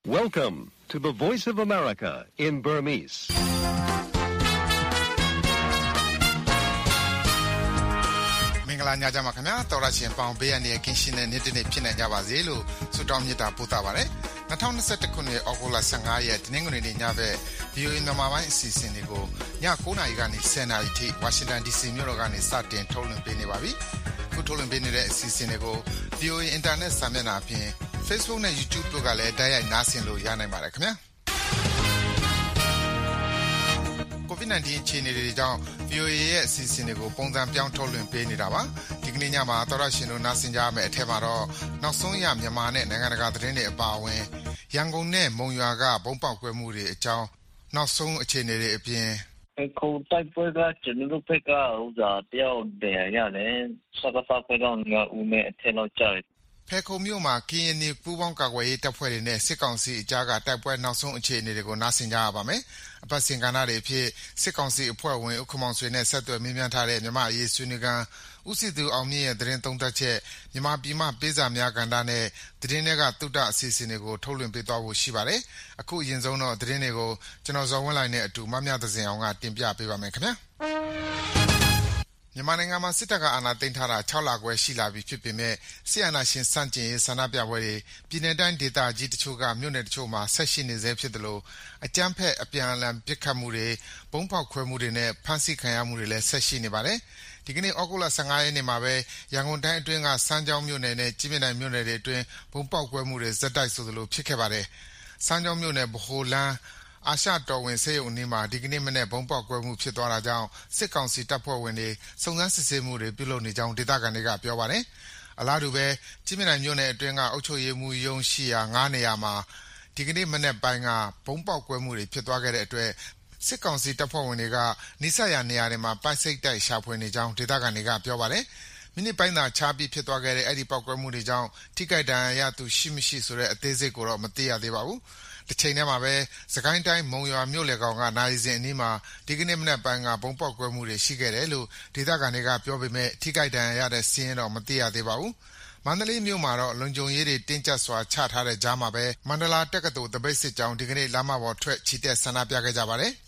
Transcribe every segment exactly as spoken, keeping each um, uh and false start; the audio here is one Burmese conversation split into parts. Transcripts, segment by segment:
Welcome to the Voice of America in Burmese. မင်္ဂလာညချမ်းပါခင်ဗျာတော်ရရှင်ပေါင်ပေးရတဲ့ကင်းရှင်းတဲ့နေ့တစ်နေ့ဖြစ်နိုင်ကြပါစေလို့ဆုတောင်းမြတ်တာပို့တာပါတယ်၂၀၂၁ခုနှစ်ဩဂုတ်လ၁၅ရက်တနင်္ဂနွေနေ့ညဘက် ဗီအိုအေ မြန်မာပိုင်းအစီအစဉ်တွေကိုည၉နာရီကနေ၁၀နာရီထိဝါရှင်တန် ဒီစီ မြို့တော်ကနေစတင်ထုတ်လွှင့်ပေးနေပါပြီခုထုတ်လွှင့်ပေးနေတဲ့အစီအစဉ်တွေကို ဗီအိုအေ Internet စာမျက်နှာအပြင် Facebook နဲ့ YouTube တို့ကလည်းတိုက်ရိုက်နားဆင်လို့ရနိုင်ပါတယ်ခင်ဗျာကိုဗစ် -19 အခြေအနေတွေကြောင့် ဗီအိုအေ ရဲ့အစီအစဉ်တွေကိုပုံစံပြောင်းထုတ်လွှင့်ပေးနေတာပါဒီကနေ့ညမှာသောရရှင်တို့နားဆင်ကြရမယ့်အထက်မှာတော့နောက်ဆုံးရမြန်မာနဲ့နိုင်ငံတကာသတင်းတွေအပါအဝင်ရန်ကုန်နဲ့မုံရွာကဘုံပေါက်ကွဲမှုတွေအကြောင်းနောက်ဆုံးအခြေအနေတွေအပြင်ခုတိုက်ပွဲကကျွန်တော်တို့ဘက်ကဥစားတယောက်တည်းရတယ်စကားဖက်ကတော့ငါဦးနဲ့အထက်လောက်ကြားဖဲခုံမြို့မှာကရင်နီပူးပေါင်းကာကွယ်ရေးတပ်ဖွဲ့တွေနဲ့စစ်ကောင်စီအကြားကတိုက်ပွဲနောက်ဆုံးအခြေအနေတွေကိုနားဆင်ကြရပါမယ်။အပတ်စဉ်ကဏ္ဍတွေအဖြစ်စစ်ကောင်စီအဖွဲ့ဝင်ဥက္ကမောင်ဆွေနဲ့ဆက်သွယ်မြင်းမြန်းထားတဲ့မြန်မာအရေးဆွေးနွေးကန်ဦးစီသူအောင်မြင့်ရဲ့သတင်းသုံးသပ်ချက်မြန်မာပြည်မှပေးစာများကဏ္ဍနဲ့သတင်းတွေကတုဒ္ဒအစီအစဉ်တွေကိုထုတ်လွှင့်ပေးသွားဖို့ရှိပါတယ်။အခုအရင်ဆုံးတော့သတင်းတွေကိုကျွန်တော်ဇော်ဝင်းလိုင်နဲ့အတူမမြသဇင်အောင်ကတင်ပြပေးပါမယ်ခင်ဗျာ။မြန်မာနိုင်ငံမှာစစ်တပ်ကအာဏာသိမ်းထားတာ၆လခွဲရှိလာပြီဖြစ်ပေမဲ့စစ်အာဏာရှင်စန့်ကျင်ရေးဆန္ဒပြပွဲတွေပြည်내တိုင်းဒေသကြီးတချို့ကမြို့နယ်တချို့မှာဆက်ရှိနေဆဲဖြစ်တယ်လို့အကြမ်းဖက်အပြန်အလှန်ပစ်ခတ်မှုတွေဘုံပေါက်ခွဲမှုတွေနဲ့ဖမ်းဆီးခံရမှုတွေလည်းဆက်ရှိနေပါတယ်ဒီကနေ့ဩဂုတ်လ၁၅ရက်နေ့မှာပဲရန်ကုန်တိုင်းအတွင်းကစမ်းချောင်းမြို့နယ်နဲ့ကြီးမြင့်တိုင်းမြို့နယ်တွေအတွင်းဘုံပေါက်ကွဲမှုတွေဇက်တိုက်ဆိုသလိုဖြစ်ခဲ့ပါတယ်စမ်းချောင်းမြို့နယ်ဗဟိုလန်းအာရှတော်ဝင်စေယုံနေမှာဒီကနေ့မနေ့ဘုံပေါက်ကွဲမှုဖြစ်သွားတာကြောင့်စစ်ကောင်စီတပ်ဖွဲ့ဝင်တွေစုံစမ်းစစ်ဆေးမှုတွေပြုလုပ်နေကြောင်းဒေသခံတွေကပြောပါတယ်။အလားတူပဲကြီးမြင့်မြို့နယ်အတွင်းကအုပ်ချုပ်ရေးမှူးရုံးရှိရာ၅နေရာမှာဒီကနေ့မနေ့ပိုင်းကဘုံပေါက်ကွဲမှုတွေဖြစ်သွားခဲ့တဲ့အတွက်စစ်ကောင်စီတပ်ဖွဲ့ဝင်တွေကနိစရနေရာတွေမှာပိုက်စိတ်တိုက်ရှာဖွေနေကြောင်းဒေသခံတွေကပြောပါတယ်။မိနစ်ပိုင်းသာခြားပြီးဖြစ်သွားခဲ့တဲ့အဲ့ဒီပေါက်ကွဲမှုတွေကြောင့်ထိခိုက်ဒဏ်ရာရသူရှိမရှိဆိုတဲ့အသေးစိတ်ကိုတော့မသိရသေးပါဘူး။တစ်ချိန်တည်းမှာပဲစကိုင်းတိုင်းမုံရွာမြို့လေကောင်ကနိုင်စင်အနီးမှာဒီကနေ့မနက်ပိုင်းကဘုံပေါက်ကွဲမှုတွေရှိခဲ့တယ်လို့ဒေသခံတွေကပြောပေမဲ့ထိခိုက်ဒဏ်ရာရတဲ့စီးရင်တော့မသိရသေးပါဘူး။မန္တလေးမြို့မှာတော့လုံခြုံရေးတွေတင်းကျပ်စွာချထားတဲ့ကြားမှာပဲမန္တလာတက္ကသိုလ်တပိတ်စစ်ကြောင်းဒီကနေ့လမ်းမပေါ်ထွက်ချီတက်ဆန္ဒပြခဲ့ကြပါတယ်။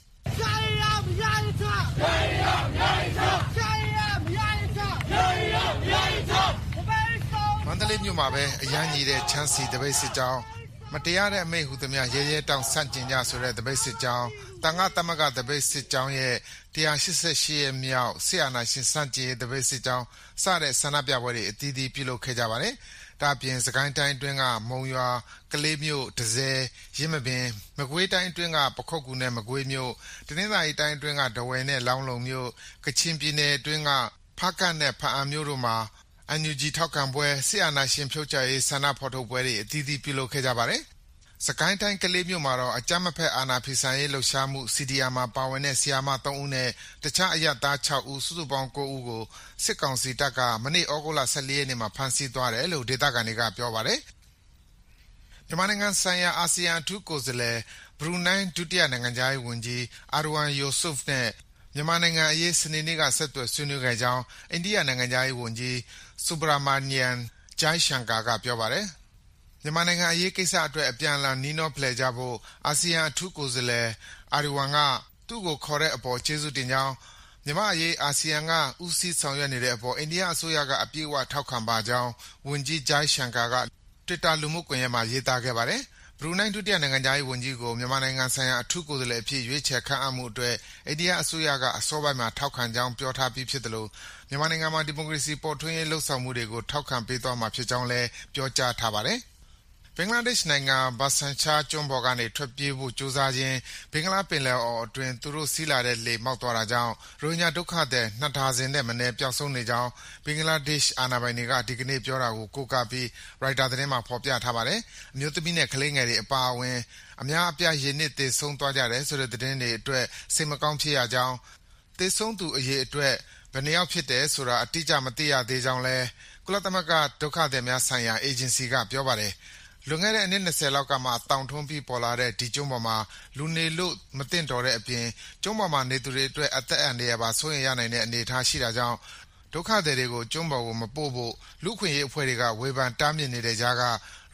မန္တလေးမြို့မှာပဲအရန်ကြီးတဲ့ချမ်းစီတပိတ်စစ်ကြောင်းမတရားတဲ့အမိန့်ဟူသမျှရဲရဲတောင်ဆန့်ကျင်ကြဆိုတဲ့တပိတ်စစ်ကြောင်းတန်ခါသမဂ္ဂတပိတ်စစ်ကြောင်းရဲ့၁၈၈ရက်မြောက်ဆရာနာရှင်ဆန့်ကျင်ရေးတပိတ်စစ်ကြောင်းစတဲ့ဆန္ဒပြပွဲတွေအသီးသီးပြုလုပ်ခဲ့ကြပါတယ်။ဒါ့အပြင်စကိုင်းတိုင်းအတွင်းကမုံရွာကလေးမြို့ဒဇယ်ရင်းမပင်မကွေးတိုင်းအတွင်းကပခုတ်ကူနဲ့မကွေးမြို့တနင်္သာရီတိုင်းအတွင်းကဒဝယ်နဲ့လောင်းလုံမြို့ကချင်ပြည်နယ်အတွင်းကဖားကတ်နဲ့ဖားအံမြို့တို့မှာအန်ယူဂျီထောက်ခံပွဲစစ်အာဏာရှင်ဖြုတ်ချရေးဆန္ဒဖော်ထုတ်ပွဲတွေအသီးသီးပြုလုပ်ခဲ့ကြပါတယ်။စကိုင်းတိုင်းကလေးမြို့မှာတော့အကြမ်းမဖက်အာဏာဖီဆန်ရေးလှုပ်ရှားမှု စီ ဒီ အာ မှာပါဝင်တဲ့ဆီယာမ၃ဦးနဲ့တခြားအရပ်သား၆ဦးစုစုပေါင်း၉ဦးကိုစစ်ကောင်စီတပ်ကမနေ့ဩဂုတ်လ၁၄ရက်နေ့မှာဖမ်းဆီးသွားတယ်လို့ဒေသခံတွေကပြောပါတယ်။မြန်မာနိုင်ငံဆိုင်ရာအာဆီယံအထူးကိုယ်စားလှယ်ဘရူနိုင်းဒုတိယနိုင်ငံခြားရေးဝန်ကြီးအာရဝမ်ယိုဆုဖ်နဲ့မြန်မာနိုင်ငံအရေးစနေနေ့ကဆက်သွယ်ဆွေးနွေးခဲ့ကြောင်းအိန္ဒိယနိုင်ငံခြားရေးဝန်ကြီးဆူဘရာမာနီယန်ဂျိုင်းရှန်ကာကပြောပါတယ်။မြန်မာနိုင်ငံအရေးကိစ္စအတွက်အပြန်အလှန်နှီးနှောဖလှယ်ကြဖို့အာဆီယံအထူးကိုယ်စားလှယ်အာရဝမ်ကသူ့ကိုခေါ်တဲ့အပေါ်ကျေးဇူးတင်ကြောင်းမြန်မာအရေးအာဆီယံကဦးစီးဆောင်ရွက်နေတဲ့အပေါ်အိန္ဒိယအစိုးရကအပြည့်အဝထောက်ခံပါကြောင်းဝန်ကြီးဂျိုင်းရှန်ကာက Twitter လူမှုကွန်ရက်မှာရေးသားခဲ့ပါတယ်။ဘရူနိုင်းဒုတိယနိုင်ငံခြားရေးဝန်ကြီးကိုမြန်မာနိုင်ငံဆိုင်ရာအထူးကိုယ်စားလှယ်အဖြစ်ရွေးချယ်ခန့်အပ်မှုအတွက်အိန္ဒိယအစိုးရကအစောပိုင်းမှာထောက်ခံကြောင်းပြောထားပြီးဖြစ်တယ်လို့မြန်မာနိုင်ငံမှာဒီမိုကရေစီပေါ်ထွန်းရေးလှုပ်ဆောင်မှုတွေကိုထောက်ခံပေးသွားမှာဖြစ်ကြောင်းလည်းပြောကြားထားပါတယ်။ဘင်္ဂလားဒေ့ရှ်နိုင်ငံဘာဆန်ချာကျွန်းပေါ်ကနေထွက်ပြေးဖို့ကြိုးစားခြင်းဘင်္ဂလားပင်လယ်အော်အတွင်းသူတို့စီးလာတဲ့လေမောက်သွားတာကြောင့်ရိုဟင်ဂျာဒုက္ခသည်နှစ်ဒါဇင်နဲ့မနည်းပျောက်ဆုံးနေကြောင်းဘင်္ဂလားဒေ့ရှ်အာဏာပိုင်တွေကဒီကနေ့ပြောတာကိုကိုးကားပြီးရိုက်တာသတင်းမှာဖော်ပြထားပါတယ်။အမျိုးသမီးနဲ့ကလေးငယ်တွေအပါအဝင်အများအပြားရေနစ်သေဆုံးသွားကြတယ်ဆိုတဲ့သတင်းတွေအတွက်စိတ်မကောင်းဖြစ်ရကြောင်းသေဆုံးသူအရေအတွက်ဘယ်နှယောက်ဖြစ်တယ်ဆိုတာအတိအကျမသိရသေးကြောင်းလဲကုလသမဂ္ဂဒုက္ခသည်များဆိုင်ရာအေဂျင်စီကပြောပါတယ်။လွန်ခဲ့တဲ့အနှစ်၂၀လောက်ကမှတောင်ထွန်းပြီးပေါ်လာတဲ့ဒီကျွန်းပေါ်မှာလူနေလို့မသင့်တော်တဲ့အပြင်ကျွန်းပေါ်မှာနေသူတွေအတွက်အသက်အန္တရာယ်ပါစိုးရိမ်ရနိုင်တဲ့အနေအထားရှိတာကြောင့်ဒုက္ခသည်တွေကိုကျွန်းပေါ်ကိုမပို့ဖို့လူ့အခွင့်အရေးအဖွဲ့တွေကဝေဖန်တားမြစ်နေတဲ့ကြားကရို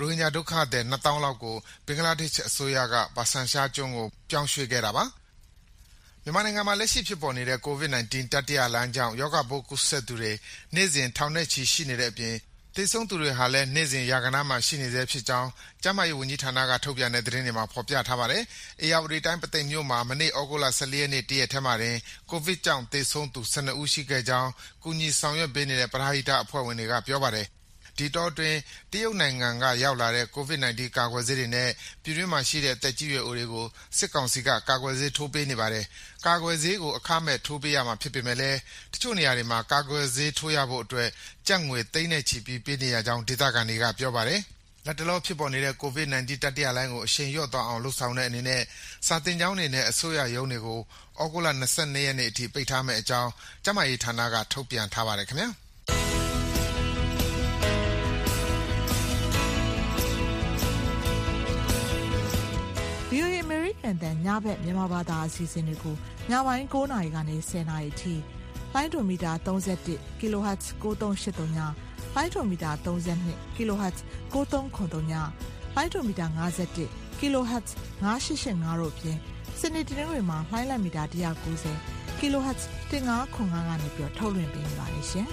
ရိုဟင်ဂျာဒုက္ခသည်နှစ်သောင်းလောက်ကိုဘင်္ဂလားဒေ့ရှ်အစိုးရကဘာဆန်ရှားကျွန်းကိုပြောင်းရွှေ့ခဲ့တာပါ။မြန်မာနိုင်ငံမှာလက်ရှိဖြစ်ပေါ်နေတဲ့ ကိုဗစ် nineteen တတိယလှိုင်းကြောင့်ရောဂါပိုးကူးစက်သူတွေနေ့စဉ်ထောင်နဲ့ချီရှိနေတဲ့အပြင်သေဆုံးသူတွေဟာလည်းနေ့စဉ်ရာဂဏန်းမှာရှိနေဆဲဖြစ်ကြောင်းကျန်းမာရေးဝန်ကြီးဌာနကထုတ်ပြန်တဲ့သတင်းတွေမှာဖော်ပြထားပါတယ်။ဧရာဝတီတိုင်းပုသိမ်မြို့မှာမနေ့ဩဂုတ်လ၁၄ရက်နေ့တရက်ထဲမှာတင်ကိုဗစ်ကြောင့်သေဆုံးသူ၁၂ဦးရှိခဲ့ကြောင်းကူညီဆောင်ရွက်ပေးနေတဲ့ပရဟိတအဖွဲ့ဝင်တွေကပြောပါတယ်။ဒီတောအတွင်းတရုတ်နိုင်ငံကရောက်လာတဲ့ကိုဗစ် nineteen ကာကွယ်ဆေးတွေနဲ့ပြည်တွင်းမှာရှိတဲ့သက်ကြီးရွယ်အိုတွေကိုစစ်ကောင်စီကကာကွယ်ဆေးထိုးပေးနေပါတယ်။ကာကွယ်ဆေးကိုအခမဲ့ထိုးပေးရမှာဖြစ်ပေမဲ့လည်းတချို့နေရာတွေမှာကာကွယ်ဆေးထိုးရဖို့အတွက်ကျပ်ငွေသိန်းနဲ့ချီပြီးပေးနေရကြောင်းဒေသခံတွေကပြောပါတယ်။လတ်တလောဖြစ်ပေါ်နေတဲ့ကိုဗစ် nineteen တတိယလှိုင်းကိုအရှိန်လျော့သွားအောင်လုပ်ဆောင်တဲ့အနေနဲ့စာသင်ကျောင်းတွေနဲ့အစိုးရရုံးတွေကိုဩဂုတ်လ၂၂ရက်နေ့အထိပိတ်ထားမယ့်အကြောင်းကျန်းမာရေးဌာနကထုတ်ပြန်ထားပါတယ်ခင်ဗျာ။ဗွီအိုအေ American တန်ညဘက်မြန်မာဘာသာအစီအစဉ်တွေကိုညပိုင်း၉နာရီကနေ၁၀နာရီအထိလိုင်းဒိုမီတာ31 kHz 9383ညလိုင်းဒိုမီတာ32 kHz 9393ညလိုင်းဒိုမီတာ51 kHz 9885တို့ဖြင့်စနေတနင်္ဂနွေမှာလိုင်းလက်မီတာone ninety kHz one five zero fiveကနေပြီးထုတ်လွှင့်ပေးနေပါတယ်ရှင်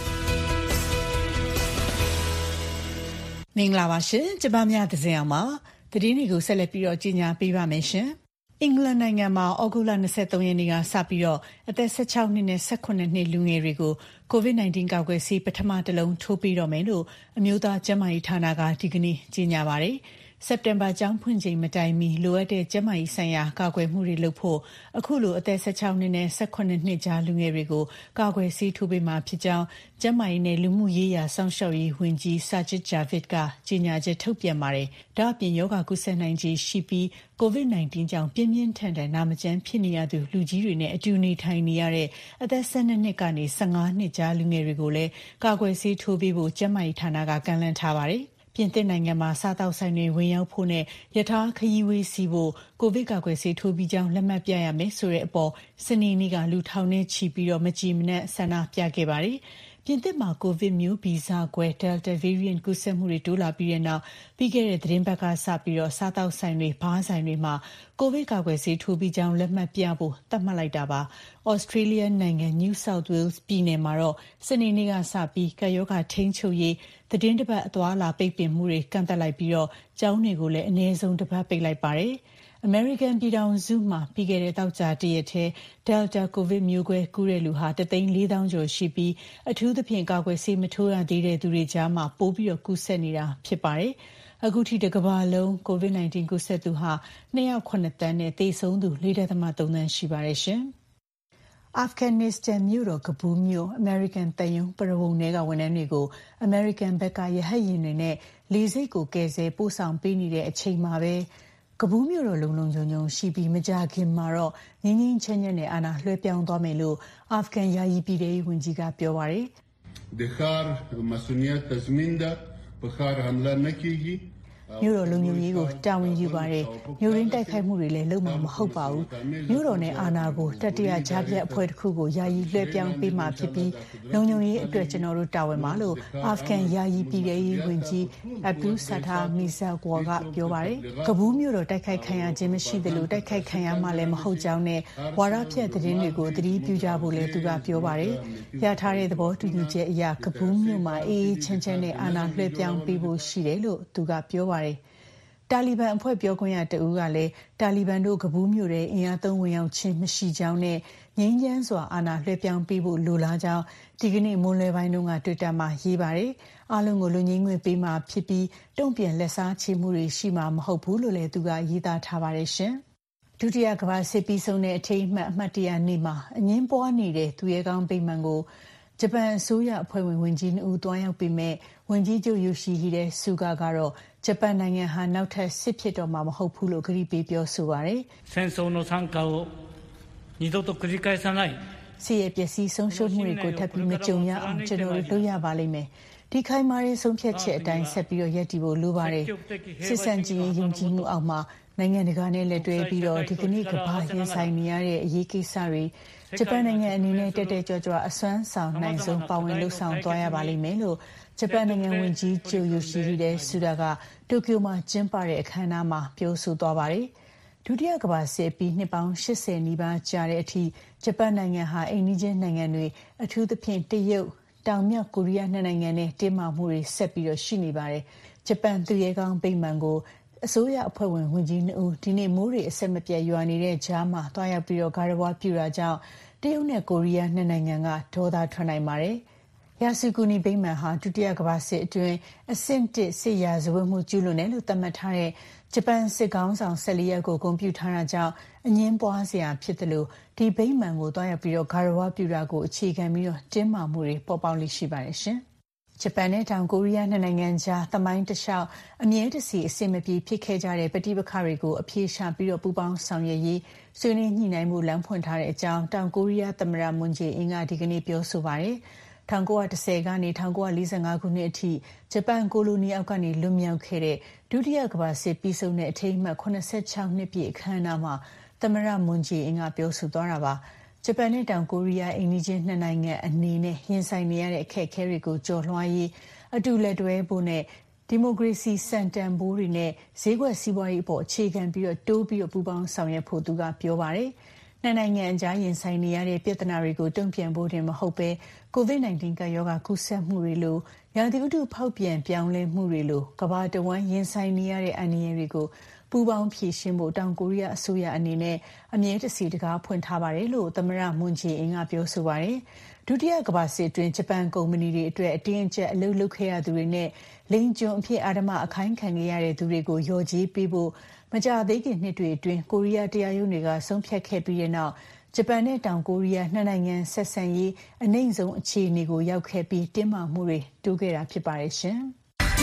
မင်္ဂလာပါရှင်ကျမများသဇင်အောင်ပါသတင်းတွေကိုဆက်လက်ပြီးတော့ကြီးညာပေးပါမယ်ရှင်။အင်္ဂလန်နိုင်ငံမှာဩဂုတ်လ၂၃ရက်နေ့ကစပြီးတော့အသက်၁၆နှစ်နဲ့၁၈နှစ်လူငယ်တွေကိုကိုဗစ် nineteen ကာကွယ်ဆေးပထမတစ်လုံးထိုးပေးတော့မယ်လို့အမျိုးသားကျန်းမာရေးဌာနကဒီကနေ့ကြေညာပါတယ်။စက်တင်ဘာကျောင်းဖွင့်ချိန်မတိုင်မီလိုအပ်တဲ့ကျန်းမာရေးဆိုင်ရာကာကွယ်မှုတွေလုပ်ဖို့အခုလိုအသက်၁၆နှစ်နဲ့၁၈နှစ်ကြားလူငယ်တွေကိုကာကွယ်ဆေးထိုးပေးမှာဖြစ်ကြောင်းကျန်းမာရေးနဲ့လူမှုရေးရာစောင့်ရှောက်ရေးဝန်ကြီး Sajid Javid ကကြေညာချက်ထုတ်ပြန်ပါတယ်။ဒါ့အပြင်ရောဂါကူးစက်နိုင်ခြေရှိပြီးကိုဗစ် nineteen ကြောင့်ပြင်းပြင်းထန်ထန်နာမကျန်းဖြစ်နေရသူလူကြီးတွေနဲ့အတူနေထိုင်နေရတဲ့အသက်၁၂နှစ်ကနေ၁၅နှစ်ကြားလူငယ်တွေကိုလည်းကာကွယ်ဆေးထိုးပေးဖို့ကျန်းမာရေးဌာနကကန့်လန့်ထားပါတယ်။ပြင်သစ်နိုင်ငံမှာစားတောက်ဆိုင်တွေဝင်ရောက်ဖို့နဲ့ရထားခရီးဝေးစီးဖို့ကိုဗစ်ကာကွယ်ဆေးထိုးပြီးကြောင်းလက်မှတ်ပြရမယ်ဆိုတဲ့အပေါ်စနေနေ့ကလူထောင်နဲ့ချီပြီးတော့မကြည်မနက်ဆန္ဒပြခဲ့ပါတယ်။ပြင်သစ်မှာကိုဗစ်မျိုးဗီဇကွဲ Delta variant ကူးစက်မှုတွေတိုးလာပြီးတဲ့နောက်ပြီးခဲ့တဲ့သတင်းပတ်ကစပြီးတော့စားတောက်ဆိုင်တွေဘားဆိုင်တွေမှာကိုဗစ်ကာကွယ်ဆေးထိုးပြီးကြောင်းလက်မှတ်ပြဖို့သတ်မှတ်လိုက်တာပါ။ Australia နိုင်ငံ New South Wales ပြည်နယ်မှာတော့စနေနေ့ကစပြီးကပ်ရောဂါထိန်းချုပ်ရေးသတင်းတစ်ပတ်အသွားအလာပိတ်ပင်မှုတွေကန့်သက်လိုက်ပြီးတော့ကျောင်းတွေကိုလည်းအနည်းဆုံးတစ်ပတ်ပိတ်လိုက်ပါတယ်။ American ပြည်ထောင်စုမှာပြီးခဲ့တဲ့တောက်ကြတရက်ထဲ Delta ကိုဗစ်မျိုးကွဲကူးတဲ့လူဟာတစ်သိန်းလေးသောင်းကျော်ရှိပြီးအထူးသဖြင့်ကာကွယ်ဆေးမထိုးရသေးတဲ့သူတွေကြားမှာပိုပြီးတော့ကူးစက်နေတာဖြစ်ပါတယ်။အခုထိတစ်ကမ္ဘာလုံးကိုဗစ် nineteen ကူးစက်သူဟာtwo point sevenသန်းနဲ့သေဆုံးသူfour point threeသန်းရှိပါတယ်ရှင်။အာဖဂန်နစ္စတန်မြို့တော်ကဘူးမြို့အမေရိကန်တန်ယုံပရဝုံထဲကဝန်ထမ်းတွေကိုအမေရိကန်ဘက်ကရဟတ်ယာဉ်တွေနဲ့လေဆိပ်ကိုကယ်ဆယ်ပို့ဆောင်ပေးနေတဲ့အချိန်မှာပဲကဘူးမြို့တော်လုံလုံခြုံခြုံရှိပြီးမကြခင်မှာတော့ငင်းငင်းချမ်းချမ်းနဲ့အာဏာလွှဲပြောင်းသွားမယ်လို့အာဖဂန်ယာယီပြည်ထောင်ဝန်ကြီးကပြောပါတယ်။ Dehar mas'uliyat tazminda bakhar hamla nakigi မြို့တော်လုံခြုံရေးကိုတာဝန်ယူပါတယ်မြို့ရင်းတိုက်ခိုက်မှုတွေလည်းလုပ်မှာမဟုတ်ပါဘူးမြို့တော်နဲ့အာဏာကိုတတိယကြားပြတ်အဖွဲ့တစ်ခုကိုယာယီလွှဲပြောင်းပေးမှာဖြစ်ပြီးလုံခြုံရေးအတွက်ကျွန်တော်တို့တာဝန်ပါလို့အာဖဂန်ယာယီပြည်ထောင်ရေးဝန်ကြီး Abdul Sattar Mirza-Wal ကပြောပါတယ်ကဘူးမြို့တော်တိုက်ခိုက်ခံရခြင်းမရှိသလိုတိုက်ခိုက်ခံရမှလည်းမဟုတ်ကြောင်းနဲ့ဝါဒဖြန့်သတင်းတွေကိုသတိပြုကြဖို့လည်းသူကပြောပါတယ်ရထားတဲ့သဘောတူညီချက်အရကဘူးမြို့မှာအေးအေးချမ်းချမ်းနဲ့အာဏာလွှဲပြောင်းပေးဖို့ရှိတယ်လို့သူကပြောပါတယ်တာလီဘန်အဖွဲ့ပြောခွင့်ရတဦးကလည်းတာလီဘန်တို့ကဘူးမြို့ထဲအင်အားသုံးဝင်ရောက်ခြင်းမရှိကြောင်းနဲ့ငြိမ်းချမ်းစွာအာဏာလွှဲပြောင်းပေးဖို့လိုလားကြောင်းဒီကနေ့မွန်းလွဲပိုင်းတုန်းကတွစ်တာမှာရေးပါတယ်အားလုံးကိုလူငင်းငွေပေးမှာဖြစ်ပြီးတုံ့ပြန်လက်စားချေမှုတွေရှိမှာမဟုတ်ဘူးလို့လည်းသူကရေးသားထားပါတယ်ရှင်ဒုတိယကမ္ဘာစစ်ပြီးဆုံးတဲ့အထိမ်းအမှတ်အမှတ်တရနေ့မှာအငင်းပွားနေတဲ့သူရဲကောင်းဗိမာန်ကိုဂျပန်အစိုးရအဖွဲ့ဝင်ဝန်ကြီးနှစ်ဦးတွားရောက်ပြီးမဲ့ဝန်ကြီးချုပ်ယိုရှိဟီဒဲဆူဂါကတော့ဂျပန်နိုင်ငံဟာနောက်ထပ်စစ်ဖြစ်တော့မှာမဟုတ်ဘူးလို့ကြေညာပေးပြောဆိုပါတယ်戦争の惨禍を二度と繰り返さないစစ်ရဲ့ပျက်စီးဆုံးရှုံးမှုတွေကိုထပ်ပြီးမကြုံရအောင်ကျွန်တော်တို့လုပ်ရပါလိမ့်မယ်ဒီခိုင်မာရေးဆုံးဖြတ်ချက်အတိုင်းဆက်ပြီးတော့ရည်တည်ဖို့လိုပါတယ်စစ်စံကြည်ယုံကြည်မှုအောက်မှာနိုင်ငံတကာနဲ့လက်တွဲပြီးတော့ဒီကနေ့ကမ္ဘာရင်ဆိုင်နေရတဲ့အရေးကိစ္စတွေဂျပန်နိုင်ငံအနေနဲ့တက်တက်ကြွကြွအစွမ်းဆောင်နိုင်ဆုံးပါဝင်လှုပ်ဆောင်သွားရပါလိမ့်မယ်လို့ဂျပန်နိုင်ငံဝန်ကြီးချုပ်ယိုရှိဟိဒဲဆူဒါကတိုကျိုမှာကျင်းပတဲ့အခမ်းအနားမှာပြောဆိုသွားပါတယ်ဒုတိယကမ္ဘာစစ်ပြီးနှစ်ပေါင်း၈၀နီးပါးကြာတဲ့အထိဂျပန်နိုင်ငံဟာအိမ်နီးချင်းနိုင်ငံတွေအထူးသဖြင့်တရုတ်တောင်မြောက်ကိုရီးယားနှစ်နိုင်ငံနဲ့တင်းမာမှုတွေဆက်ပြီးတော့ရှိနေပါတယ်ဂျပန်သူရဲကောင်းဗိမာန်ကိုအစိုးရအဖွဲ့ဝင်ဝန်ကြီးနှစ်ဦးဒီနေ့မိုးတွေအဆက်မပြတ်ရွာနေတဲ့ကြားမှာတွားရောက်ပြီးတော့ဂါရဝပြုတာကြောင့်တရုတ်နဲ့ကိုရီးယားနှစ်နိုင်ငံကဒေါသထွက်နိုင်ပါတယ်။ယာစုကူနီဗိမာန်ဟာဒုတိယကမ္ဘာစစ်အတွင်းအဆင့်တစ်စစ်ရာဇဝတ်မှုကျူးလွန်တယ်လို့သတ်မှတ်ထားတဲ့ဂျပန်စစ်ကောင်းဆောင်၁၄ယောက်ကိုဂုဏ်ပြုထားတာကြောင့်အငင်းပွားစရာဖြစ်တယ်လို့ဒီဗိမာန်ကိုတွားရောက်ပြီးတော့ဂါရဝပြုတာကိုအခြေခံပြီးတော့တင်းမာမှုတွေပေါ်ပေါက်လိရှိပါတယ်ရှင်။ဂျပန်နဲ့တောင်ကိုရီးယားနှစ်နိုင်ငံကြားသမိုင်းတလျှောက်အမြဲတစေအဆင်မပြေဖြစ်ခဲ့ကြတဲ့ပဋိပက္ခတွေကိုအပြေရှာပြီးတော့ပူးပေါင်းဆောင်ရွက်ရေးဆွေးနွေးညှိနှိုင်းမှုလမ်းဖွင့်ထားတဲ့အကြောင်းတောင်ကိုရီးယားသမ္မတမွန်ဂျေအင်းကဒီကနေ့ပြောဆိုပါတယ်။၁၉၁၀ကနေ၁၉၄၅ခုနှစ်အထိဂျပန်ကိုလိုနီအောက်ကနေလွတ်မြောက်ခဲ့တဲ့ဒုတိယကမ္ဘာစစ်ပြီးဆုံးတဲ့အထိမ်းအမှတ်၇၆နှစ်ပြည့်အခမ်းအနားမှာသမ္မတမွန်ဂျေအင်းကပြောဆိုသွားတာပါ။ဂျပန်နဲ့တောင်ကိုရီးယားအိမ်နီးချင်းနှစ်နိုင်ငံအနေနဲ့ရင်ဆိုင်နေရတဲ့အခက်အခဲတွေကိုကျော်လွှားရေးအတူလက်တွဲဖို့နဲ့ဒီမိုကရေစီစံတန်ဖိုးတွေနဲ့ဈေးကွက်စီးပွားရေးအပေါ်အခြေခံပြီးတော့တိုးပြီးတော့ပူးပေါင်းဆောင်ရွက်ဖို့သူကပြောပါတယ်။နှစ်နိုင်ငံအကြားရင်ဆိုင်နေရတဲ့ပြဿနာတွေကိုတုံ့ပြန်ဖို့တင်မဟုတ်ဘဲကိုဗစ်၁၉ ကပ်ရောဂါကူးစက်မှုတွေလိုရာသီဥတုဖောက်ပြန်ပြောင်းလဲမှုတွေလိုကမ္ဘာတဝန်းရင်ဆိုင်နေရတဲ့အန္တရာယ်တွေကိုပူးပေါင်းဖြေရှင်းဖို့တောင်ကိုရီးယားအစိုးရအနေနဲ့အမြဲတစေတကားဖွင့်ထားပါတယ်လို့သမ္မတမွန်ဂျေအင်းကပြောဆိုပါတယ်။ဒုတိယကမ္ဘာစစ်အတွင်းဂျပန်ကုမ္ပဏီတွေအတွက်အတင်းအကျပ်အလုပ်လုပ်ခဲ့ရသူတွေနဲ့လိင်ကျွန်းအဖြစ်အာဓမအခိုင်းခံခဲ့ရတဲ့သူတွေကိုလျော်ကြေးပေးဖို့မကြာသေးခင်နှစ်တွေအတွင်းကိုရီးယားတရားရုံးတွေကဆုံးဖြတ်ခဲ့ပြီးတဲ့နောက်ဂျပန်နဲ့တောင်ကိုရီးယားနှစ်နိုင်ငံဆက်ဆံရေးအနှိမ့်ဆုံးအခြေအနေကိုရောက်ခဲ့ပြီးတင်းမာမှုတွေတိုးခဲ့တာဖြစ်ပါတယ်ရှင်။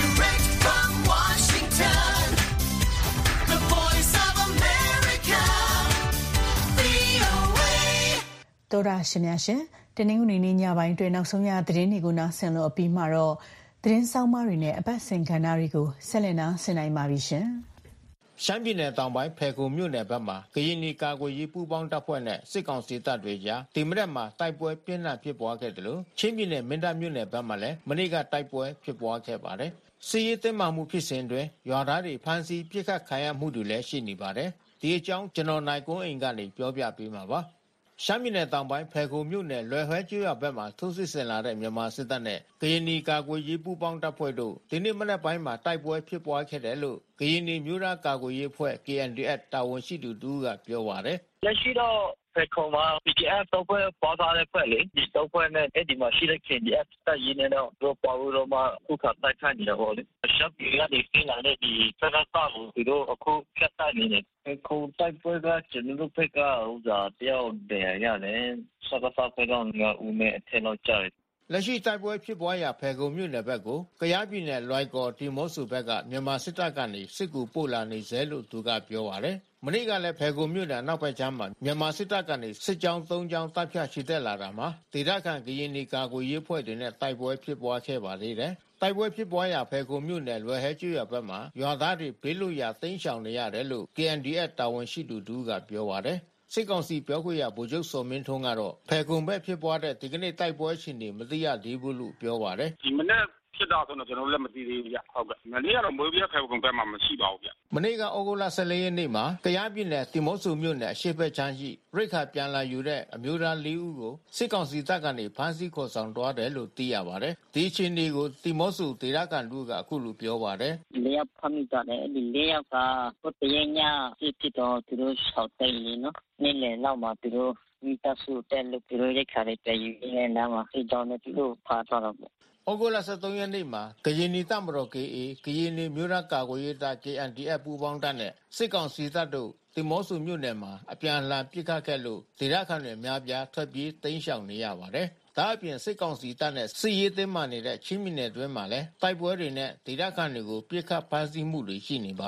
တော်ရရှိမြရှင်တနင်္ဂနွေနေ့ညပိုင်းတွင်နောက်ဆုံးရသတင်းတွေကိုနားဆင်လို့အပြီးမှာတော့သတင်းဆောင်မတွေနဲ့အပတ်စဉ်ကဏ္ဍတွေကိုဆက်လက်နားဆင်နိုင်ပါပြီရှင်ရှမ်းပြည်နယ်တောင်ပိုင်းဖယ်ခုံမြို့နယ်ဘက်မှာကရင်နီကာကွယ်ရေးပူးပေါင်းတပ်ဖွဲ့နဲ့စစ်ကောင်စီတပ်တွေကြားဒီမရက်မှာတိုက်ပွဲပြင်းထန်ဖြစ်ပွားခဲ့တယ်လို့ချင်းပြည်နယ်မင်းတပ်မြို့နယ်ဘက်မှာလည်းမနေ့ကတိုက်ပွဲဖြစ်ပွားခဲ့ပါတယ်စစ်ရေးတင်းမာမှုဖြစ်စဉ်တွင်ရွာသားတွေဖမ်းဆီးပြစ်ခတ်ခံရမှုတွေလည်းရှိနေပါတယ်ဒီအကြောင်းကျွန်တော်နိုင်ကွန်းအိမ်ကနေပြောပြပေးမှာပါရှမ်းပြည်နယ်တောင်ပိုင်းဖယ်ခုံမြို့နယ်လွယ်ဟွဲကျွော်ဘက်မှာထိုးစစ်ဆင်လာတဲ့မြန်မာစစ်တပ်နဲ့ကရင်နီကာကွယ်ရေးပူးပေါင်းတပ်ဖွဲ့တို့ဒီနေ့မနက်ပိုင်းမှာတိုက်ပွဲဖြစ်ပွားခဲ့တယ်လို့ကရင်နီမျိုးသားကာကွယ်ရေးအဖွဲ့ K N D F တာဝန်ရှိသူတူကပြောပါတယ်လက်ရှိတော့ဖယ်ခုံမှာ P K F တော့ဖွဲ့ပေါ်ထားတဲ့ဖွဲ့လေဒီတော့ဖွဲ့နဲ့အဲ့ဒီမှာရှိတဲ့ K N D F တပ်ရင်းနဲ့တော့တို့ပေါ်လို့မှခုခတိုက်ခိုက်နေတာပေါ့လေရှမ်းပြည်ကနေဆင်းလာတဲ့ဒီစကားစာကိုဒီတော့အခုဖြတ်တိုက်နေတယ်ခုတိုက်ပွဲကကျွန်တော်တို့ဖက်ကဥစားတယောက်တည်းရတယ်စကားစာဖွဲ့တော့ငါဦးနဲ့အထက်တော့ကြားတယ်လက်ရှိတိုက်ပွဲဖြစ်ပွားရာဖယ်ခုံမြို့နယ်ဘက်ကိုကယားပြည်နယ်လွိုင်ကော်ဒီမော့ဆိုဘက်ကမြန်မာစစ်တပ်ကနေစစ်ကူပို့လာနေစေလို့သူကပြောပါတယ်မနေ့ကလည်းဖယ်ခုံမြို့နယ်နောက်ဘက်ခြမ်းမှာမြန်မာစစ်တပ်ကနေစစ်ကြောင်း၃ကြောင်းတပ်ဖြတ်ချီတက်လာတာမှာဒေသခံကရင်နီကာကွယ်ရေးဖွဲ့တွေနဲ့တိုက်ပွဲဖြစ်ပွားခဲ့ပါသေးတယ်တိုက်ပွဲဖြစ်ပွားရာဖယ်ခုံမြို့နယ်လွယ်ဟဲကျွော်ဘက်မှာရွာသားတွေဘေးလွတ်ရာတိမ်းရှောင်နေရတယ်လို့ K N D F တာဝန်ရှိသူတူကပြောပါတယ်စစ်ကောင်စီပြောခွင့်ရဗိုလ်ချုပ်စောမင်းထွန်းကတော့ဖယ်ခုံဘက်ဖြစ်ပွားတဲ့ဒီကနေ့တိုက်ပွဲရှင်တွေမသိရသေးဘူးလို့ပြောပါတယ်ဒီမနေ့ဖြစ်တာဆိုတော့ကျွန်တော်လည်းမသိသေးဘူးဗျဟုတ်ကဲ့မနေ့ကတော့မိုးပြဖယ်ခုံဘက်မှာမရှိပါဘူးဗျမနေ့ကဩဂုတ်လ၁၄ရက်နေ့မှာကယားပြည်နယ်ဒီမော့ဆိုမြို့နယ်အရှေ့ဘက်ခြမ်းရှိရိခါပြန်လာယူတဲ့အမျိုးသား၄ဦးကိုစစ်ကောင်စီတပ်ကနေဖမ်းဆီးခေါ်ဆောင်သွားတယ်လို့သိရပါတယ်ဒီအချိန်တွေကိုဒီမော့ဆိုဒေသခံတို့ကအခုလိုပြောပါတယ်၄ယောက်ဖမ်းမိကြတယ်ဒီ၄ယောက်ကဟိုတရညဖြစ်ဖြစ်တော့သူတို့ရှောက်တိတ်နေနော်နေ့လယ်လောက်မှာသူတို့မိသားစုတက်လို့သူတို့ရိခါတွေတည်ယူနေနားမှာစစ်ကြောင်းနဲ့သူတို့ဖားသွားတော့ဩဂုတ်လ၁၃ရက်နေ့မှာကရင်နီတပ်မတော် K A ကရင်နီမျိုးသားကာကွယ်ရေးတပ် K N D F ပူးပေါင်းတပ်နဲ့စစ်ကောင်စီတပ်တို့ဒီမော့ဆိုမြို့နယ်မှာအပြန်အလှန်ပစ်ခတ်ခဲ့လို့ဒေသခံတွေအများပြားထွက်ပြေးတိမ်းရှောင်နေရပါတယ်။ဒါအပြင်စစ်ကောင်စီတပ်နဲ့စစ်ရေးတင်းမာနေတဲ့ချင်းပြည်နယ်တွင်းမှာလည်းတိုက်ပွဲတွေနဲ့ဒေသခံတွေကိုပစ်ခတ်ဖမ်းဆီးမှုတွေရှိနေပါတယ်။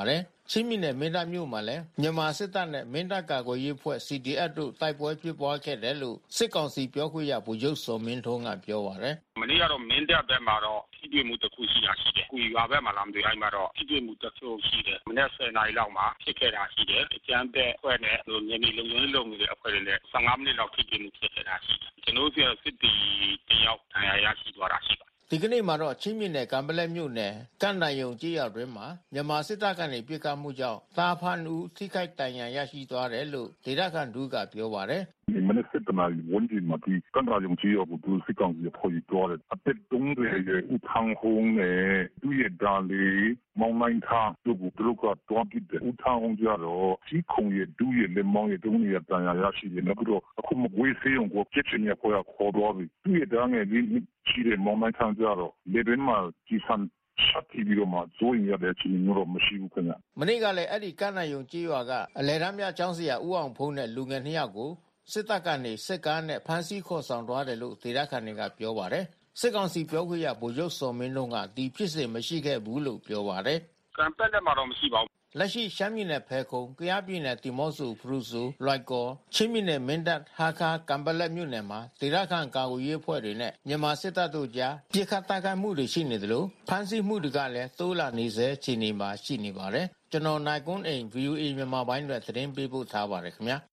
ချင်းပြည်နယ်မင်းတပ်မြို့မှာလည်းမြန်မာစစ်တပ်နဲ့မင်းတပ်ကာကွယ်ရေးအဖွဲ့ စီ ဒီ အက်ဖ် တို့တိုက်ပွဲဖြစ်ပွားခဲ့တယ်လို့စစ်ကောင်စီပြောခွင့်ရဗိုလ်ချုပ်စောမင်းထွန်းကပြောပါတယ်မနေ့ကတော့မင်းတပ်ဘက်မှာတော့ထိတွေ့မှုတစ်ခုရှိတာရှိတယ်။ကိုရွာဘက်မှာလာမတွေ့တိုင်းမှာတော့ထိတွေ့မှုတစ်ခုရှိတယ်။မနေ့ဆယ်နာရီလောက်မှာဖြစ်ခဲ့တာရှိတယ်။အကြမ်းဖက်အဖွဲ့နဲ့ဟိုညနေလုံခြုံရေးလုပ်နေတဲ့အဖွဲ့တွေနဲ့ဆယ်ငါးမိနစ်လောက်ထိတွေ့မှုဖြစ်ခဲ့တာရှိတယ်။ကျွန်တော်တို့စစ်တီတယောက်ဒဏ်ရာရရှိသွားတာရှိပါတယ်ဒီကနေ့မှာတော့ချင်းပြည်နယ်ကံပလက်မြို့နယ်ကန့်တိုင်ယုံကြီးရွာတွင်မှာမြန်မာစစ်တပ်ကနေပြစ်ခတ်မှုကြောင့်သားဖန်ဦးထိခိုက်ဒဏ်ရာရရှိသွားတယ်လို့ဒေသခံတို့ကပြောပါတယ်မနက်စစ်တနာရီဝန်ကြီးမှာဒီကန်ရာယုံကြီးရွာကိုသူစစ်ကောင်စီဖော်ယူသွားတယ်အသက်သုံးဆယ်ရဲ့ဦးထန်းဟုံးနဲ့သူရဲ့ဒါလီမောင်နိုင်ထားတို့ကိုသူတို့ကတော့ပြစ်တယ်ဦးထန်းဟုံးကြတော့ကြီးခုံရဲ့ဒူးရဲ့လက်မောင်းရဲ့တုံးရဲ့တန်ရာရရှိတယ်နောက်ပြီးတော့အခုမဝေးစေးအောင်ကိုပြစ်ချင်ရပေါ်ရခေါ်တော့ပြီသူရဲ့ဒါငယ်ဒီကြီးတဲ့မောင်နိုင်ထားကြတော့လေဘင်းမှာကြီးဆန်ရှတ်တီပြီးတော့မှဇိုးရင်ရတဲ့ချင်းမျိုးမရှိဘူးခင်ဗျမနေ့ကလည်းအဲ့ဒီကန့်နိုင်ယုံကြီးရွာကအလဲရမ်းမြကျောင်းဆရာဦးအောင်ဖုံးနဲ့လူငယ်နှစ်ယောက်ကိုစစ်တပ်ကနေစစ်ကားနဲ့ဖမ်းဆီးခေါ်ဆောင်သွားတယ်လို့ဒေသခံတွေကပြောပါတယ်စစ်ကောင်စီပြောခွင့်ရဗိုလ်ချုပ်စောမင်းလုံးကဒီဖြစ်စဉ်မရှိခဲ့ဘူးလို့ပြောပါတယ်ကံပက်လက်မှာတော့မရှိပါဘူးလက်ရှိရှမ်းပြည်နယ်ဖဲခုံကယားပြည်နယ်တီမော့ဆိုဖရူဆိုလွိုက်ကောချင်းပြည်နယ်မင်းတပ်ဟာခါကံပလက်မြို့နယ်မှာဒေသခံကာကွယ်ရေးအဖွဲ့တွေနဲ့မြန်မာစစ်တပ်တို့ကြားပြစ်ခတ်တိုက်ခိုက်မှုတွေရှိနေတယ်လို့ဖမ်းဆီးမှုတွေကလည်းတိုးလာနေစေခြေနေမှာရှိနေပါတယ်ကျွန်တော်နိုင်ကွန်းအိမ် ဗီအိုအေ မြန်မာပိုင်းတွေသတင်းပေးပို့ထားပါတယ်ခင်ဗျာ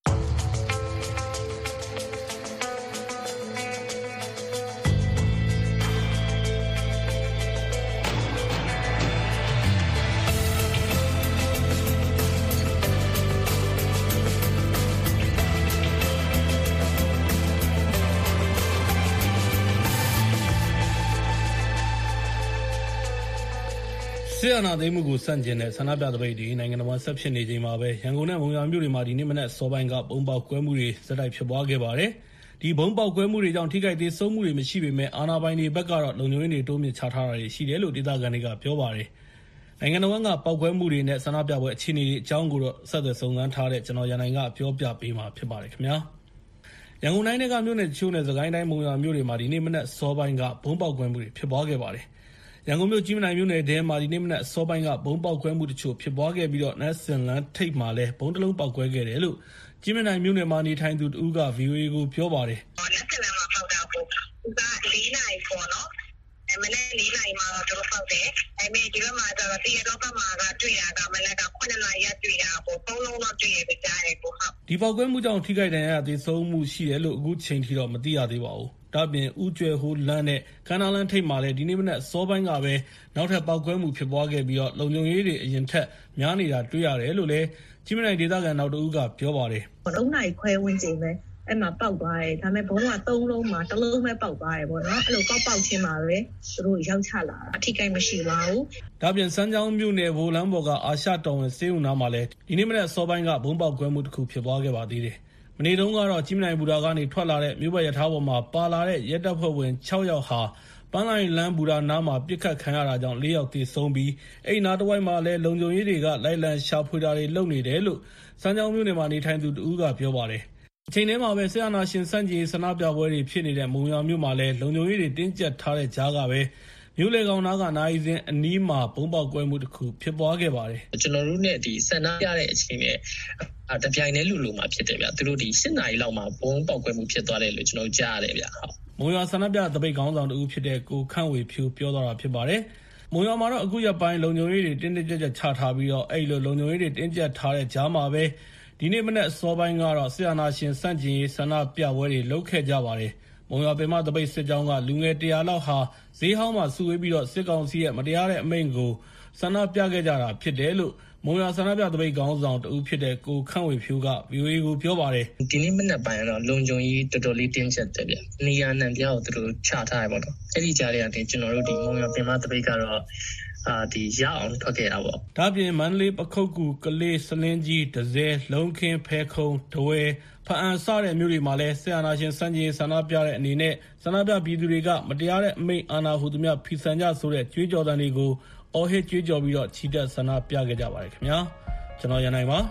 ဆီယနာသိမ်းမှုကိုစန့်ကျင်တဲ့ဆန္ဒပြသပိတ်တွေနိုင်ငံတော်မှာဆက်ဖြစ်နေချိန်မှာပဲရန်ကုန်နဲ့မုံရွာမြို့တွေမှာဒီနေ့မနက်စောပိုင်းကဘုံပေါက်ကွဲမှုတွေစတိုက်ဖြစ်ပွားခဲ့ပါတယ်။ဒီဘုံပေါက်ကွဲမှုတွေကြောင့်ထိခိုက်ဒေဆုံးမှုတွေမရှိပေမဲ့အာဏာပိုင်တွေဘက်ကတော့လုံခြုံရေးတွေတိုးမြင့်ချထားတာတွေရှိတယ်လို့ဒေသခံတွေကပြောပါတယ်။နိုင်ငံတော်ကပေါက်ကွဲမှုတွေနဲ့ဆန္ဒပြပွဲအခြေအနေတွေအကြောင်းကိုတော့ဆက်သွယ်စုံစမ်းထားတဲ့ကျွန်တော်ရန်နိုင်ကပြောပြပေးမှာဖြစ်ပါတယ်ခင်ဗျာ။ရန်ကုန်တိုင်းကမြို့နယ်ချို့နဲ့စကိုင်းတိုင်းမုံရွာမြို့တွေမှာဒီနေ့မနက်စောပိုင်းကဘုံပေါက်ကွဲမှုတွေဖြစ်ပွားခဲ့ပါတယ်။ရန်ကုန်မြို့ကြီးမနိုင်မြို့နယ်ထဲမှာဒီနေ့မနက်စောပိုင်းကဘုံပေါက်ကွဲမှုတချို့ဖြစ်ပွားခဲ့ပြီးတော့နက်စင်လန်ထိပ်မှာလည်းဘုံတစ်လုံးပေါက်ကွဲခဲ့တယ်လို့ကြီးမနိုင်မြို့နယ်မှာနေထိုင်သူတူက ဗီအိုအေ ကိုပြောပါတယ်။နက်စင်လန်မှာပေါက်တာပေါ့။သူကလေးနာရီပေါ့နော်။အဲမနေ့လေးနာရီမှာတော့သူတို့ပေါက်တယ်။အဲမဲ့ဒီဘက်မှာတော့တရတော့ဘက်မှာကတွေ့ရတာမနေ့ကခုနှစ်နာရီရတွေ့တာပေါ့။သုံးလုံးတော့တွေ့ရကြတယ်ပေါ့ဟုတ်။ဒီပေါက်ကွဲမှုကြောင့်ထိခိုက်ဒဏ်ရာရသေဆုံးမှုရှိတယ်လို့အခုချိန်ထိတော့မသိရသေးပါဘူး။ဒါပြင်ဦးကျွဲဟိုလန်းနဲ့ကန္နာလန်းထိပ်မှာလည်းဒီနေ့မနက်စောပိုင်းကပဲနောက်ထပ်ပေါက်ကွဲမှုဖြစ်ပွားခဲ့ပြီးတော့လုံခြုံရေးတွေအရင်ထက်များနေတာတွေ့ရတယ်လို့လည်းကြီးမနိုင်ဒေသခံနောက်တဦးကပြောပါတယ်။သုံးနာရီခွဲဝန်းကျင်ပဲအဲ့မှာပေါက်သွားတယ်ဒါပေမဲ့ဘုံကသုံးလုံးမှာတစ်လုံးပဲပေါက်သွားတယ်ပေါ့နော်အဲ့လိုပေါက်ပေါက်ချင်းမှာပဲသူတို့ရောက်ချလာတာအထိကိမရှိပါဘူး။ဒါပြင်စမ်းချောင်းမြို့နယ်ဗိုလ်လန်းဘော်ကအာရှတော်ဝင်စေးဦးနားမှာလည်းဒီနေ့မနက်စောပိုင်းကဘုံပေါက်ကွဲမှုတစ်ခုဖြစ်ပွားခဲ့ပါသေးတယ်။မနေ့တုန်းကတော့ကြီးမနိုင်ဘူတာကနေထွက်လာတဲ့မြို့ဘက်ရထားပေါ်မှာပါလာတဲ့ရဲတပ်ဖွဲ့ဝင်၆ယောက်ဟာပန်းလိုင်းလမ်းဘူတာနားမှာပြစ်ခတ်ခံရတာကြောင့်၄ယောက်သေဆုံးပြီးအဲ့နားတစ်ဝိုက်မှာလည်းလုံခြုံရေးတွေကလိုက်လံရှာဖွေတာတွေလုပ်နေတယ်လို့စမ်းချောင်းမြို့နယ်မှာနေထိုင်သူတူကပြောပါတယ်။အချိန်ထဲမှာပဲဆရာနာရှင်စန့်ကျင်ဆန္ဒပြပွဲတွေဖြစ်နေတဲ့မုံရွာမြို့မှာလည်းလုံခြုံရေးတွေတင်းကျပ်ထားတဲ့ကြားကပဲမြို့လေကောင်နာကနိုင်စင်အနီးမှာဘုံပေါက်ကွဲမှုတစ်ခုဖြစ်ပွားခဲ့ပါတယ်ကျွန်တော်တို့နဲ့ဒီဆန္ဒပြတဲ့အချိန်နဲ့တပြိုင်တည်းလူလူမှာဖြစ်တယ်ဗျသူတို့ဒီ၈နာရီလောက်မှာဘုံပေါက်ကွဲမှုဖြစ်သွားတယ်လို့ကျွန်တော်ကြားရတယ်ဗျဟုတ်မုံရွာဆန္ဒပြသပိတ်ခေါင်းဆောင်တူဖြစ်တဲ့ကိုခန့်ဝေဖြူပြောသွားတာဖြစ်ပါတယ်မုံရွာမှာတော့အခုရက်ပိုင်းလုံခြုံရေးတွေတင်းတင်းကျပ်ကျပ်ချထားပြီးတော့အဲ့လိုလုံခြုံရေးတွေတင်းကျပ်ထားတဲ့ကြားမှာပဲဒီနေ့မနေ့အစောပိုင်းကတော့ဆရာနာရှင်စန့်ကျင်ရေးဆန္ဒပြပွဲတွေလုပ်ခဲ့ကြပါတယ်မုံရွာပင်မသပိတ်စစ်ကြောင်းကလူငယ်တရာလောက်ဟာဈေးဟောင်းမှာစုဝေးပြီးတော့စစ်ကောင်စီရဲ့မတရားတဲ့အမိန့်ကိုဆန္ဒပြခဲ့ကြတာဖြစ်တယ်လို့မုံရွာဆန္ဒပြသပိတ်ခေါင်းဆောင်တူဖြစ်တဲ့ကိုခန့်ဝေဖြူက ဗီအိုအေ ကိုပြောပါတယ်ဒီနေ့မနေ့ပိုင်းတော့လုံခြုံရေးတော်တော်လေးတင်းကျပ်တယ်ဗျနေရာနံပြားကိုသူတို့ချထားရပါတော့အဲ့ဒီကြားထဲကနေကျွန်တော်တို့ဒီမုံရွာပင်မသပိတ်ကတော့အာဒီရအောင်ထွက်ခဲ့တာပေါ့ဒါပြင်မန္တလေးပခုတ်ကူကလေးစလင်းကြီးဒဇယ်လုံးခင်းဖဲခုံဒဝဲဖအံစတဲ့မြို့တွေမှာလည်းဆရာနာရှင်စံကြီးဆန္ဒပြတဲ့အနေနဲ့ဆန္ဒပြပြည်သူတွေကမတရားတဲ့အမိန့်အာဏာဟုသမျှဖီဆန်ကြဆိုတဲ့ကြွေးကြော်သံတွေကိုအော်ဟစ်ကြွေးကြော်ပြီးတော့ချီတက်ဆန္ဒပြခဲ့ကြပါတယ်ခင်ဗျာကျွန်တော်ရန်နိုင်ပါ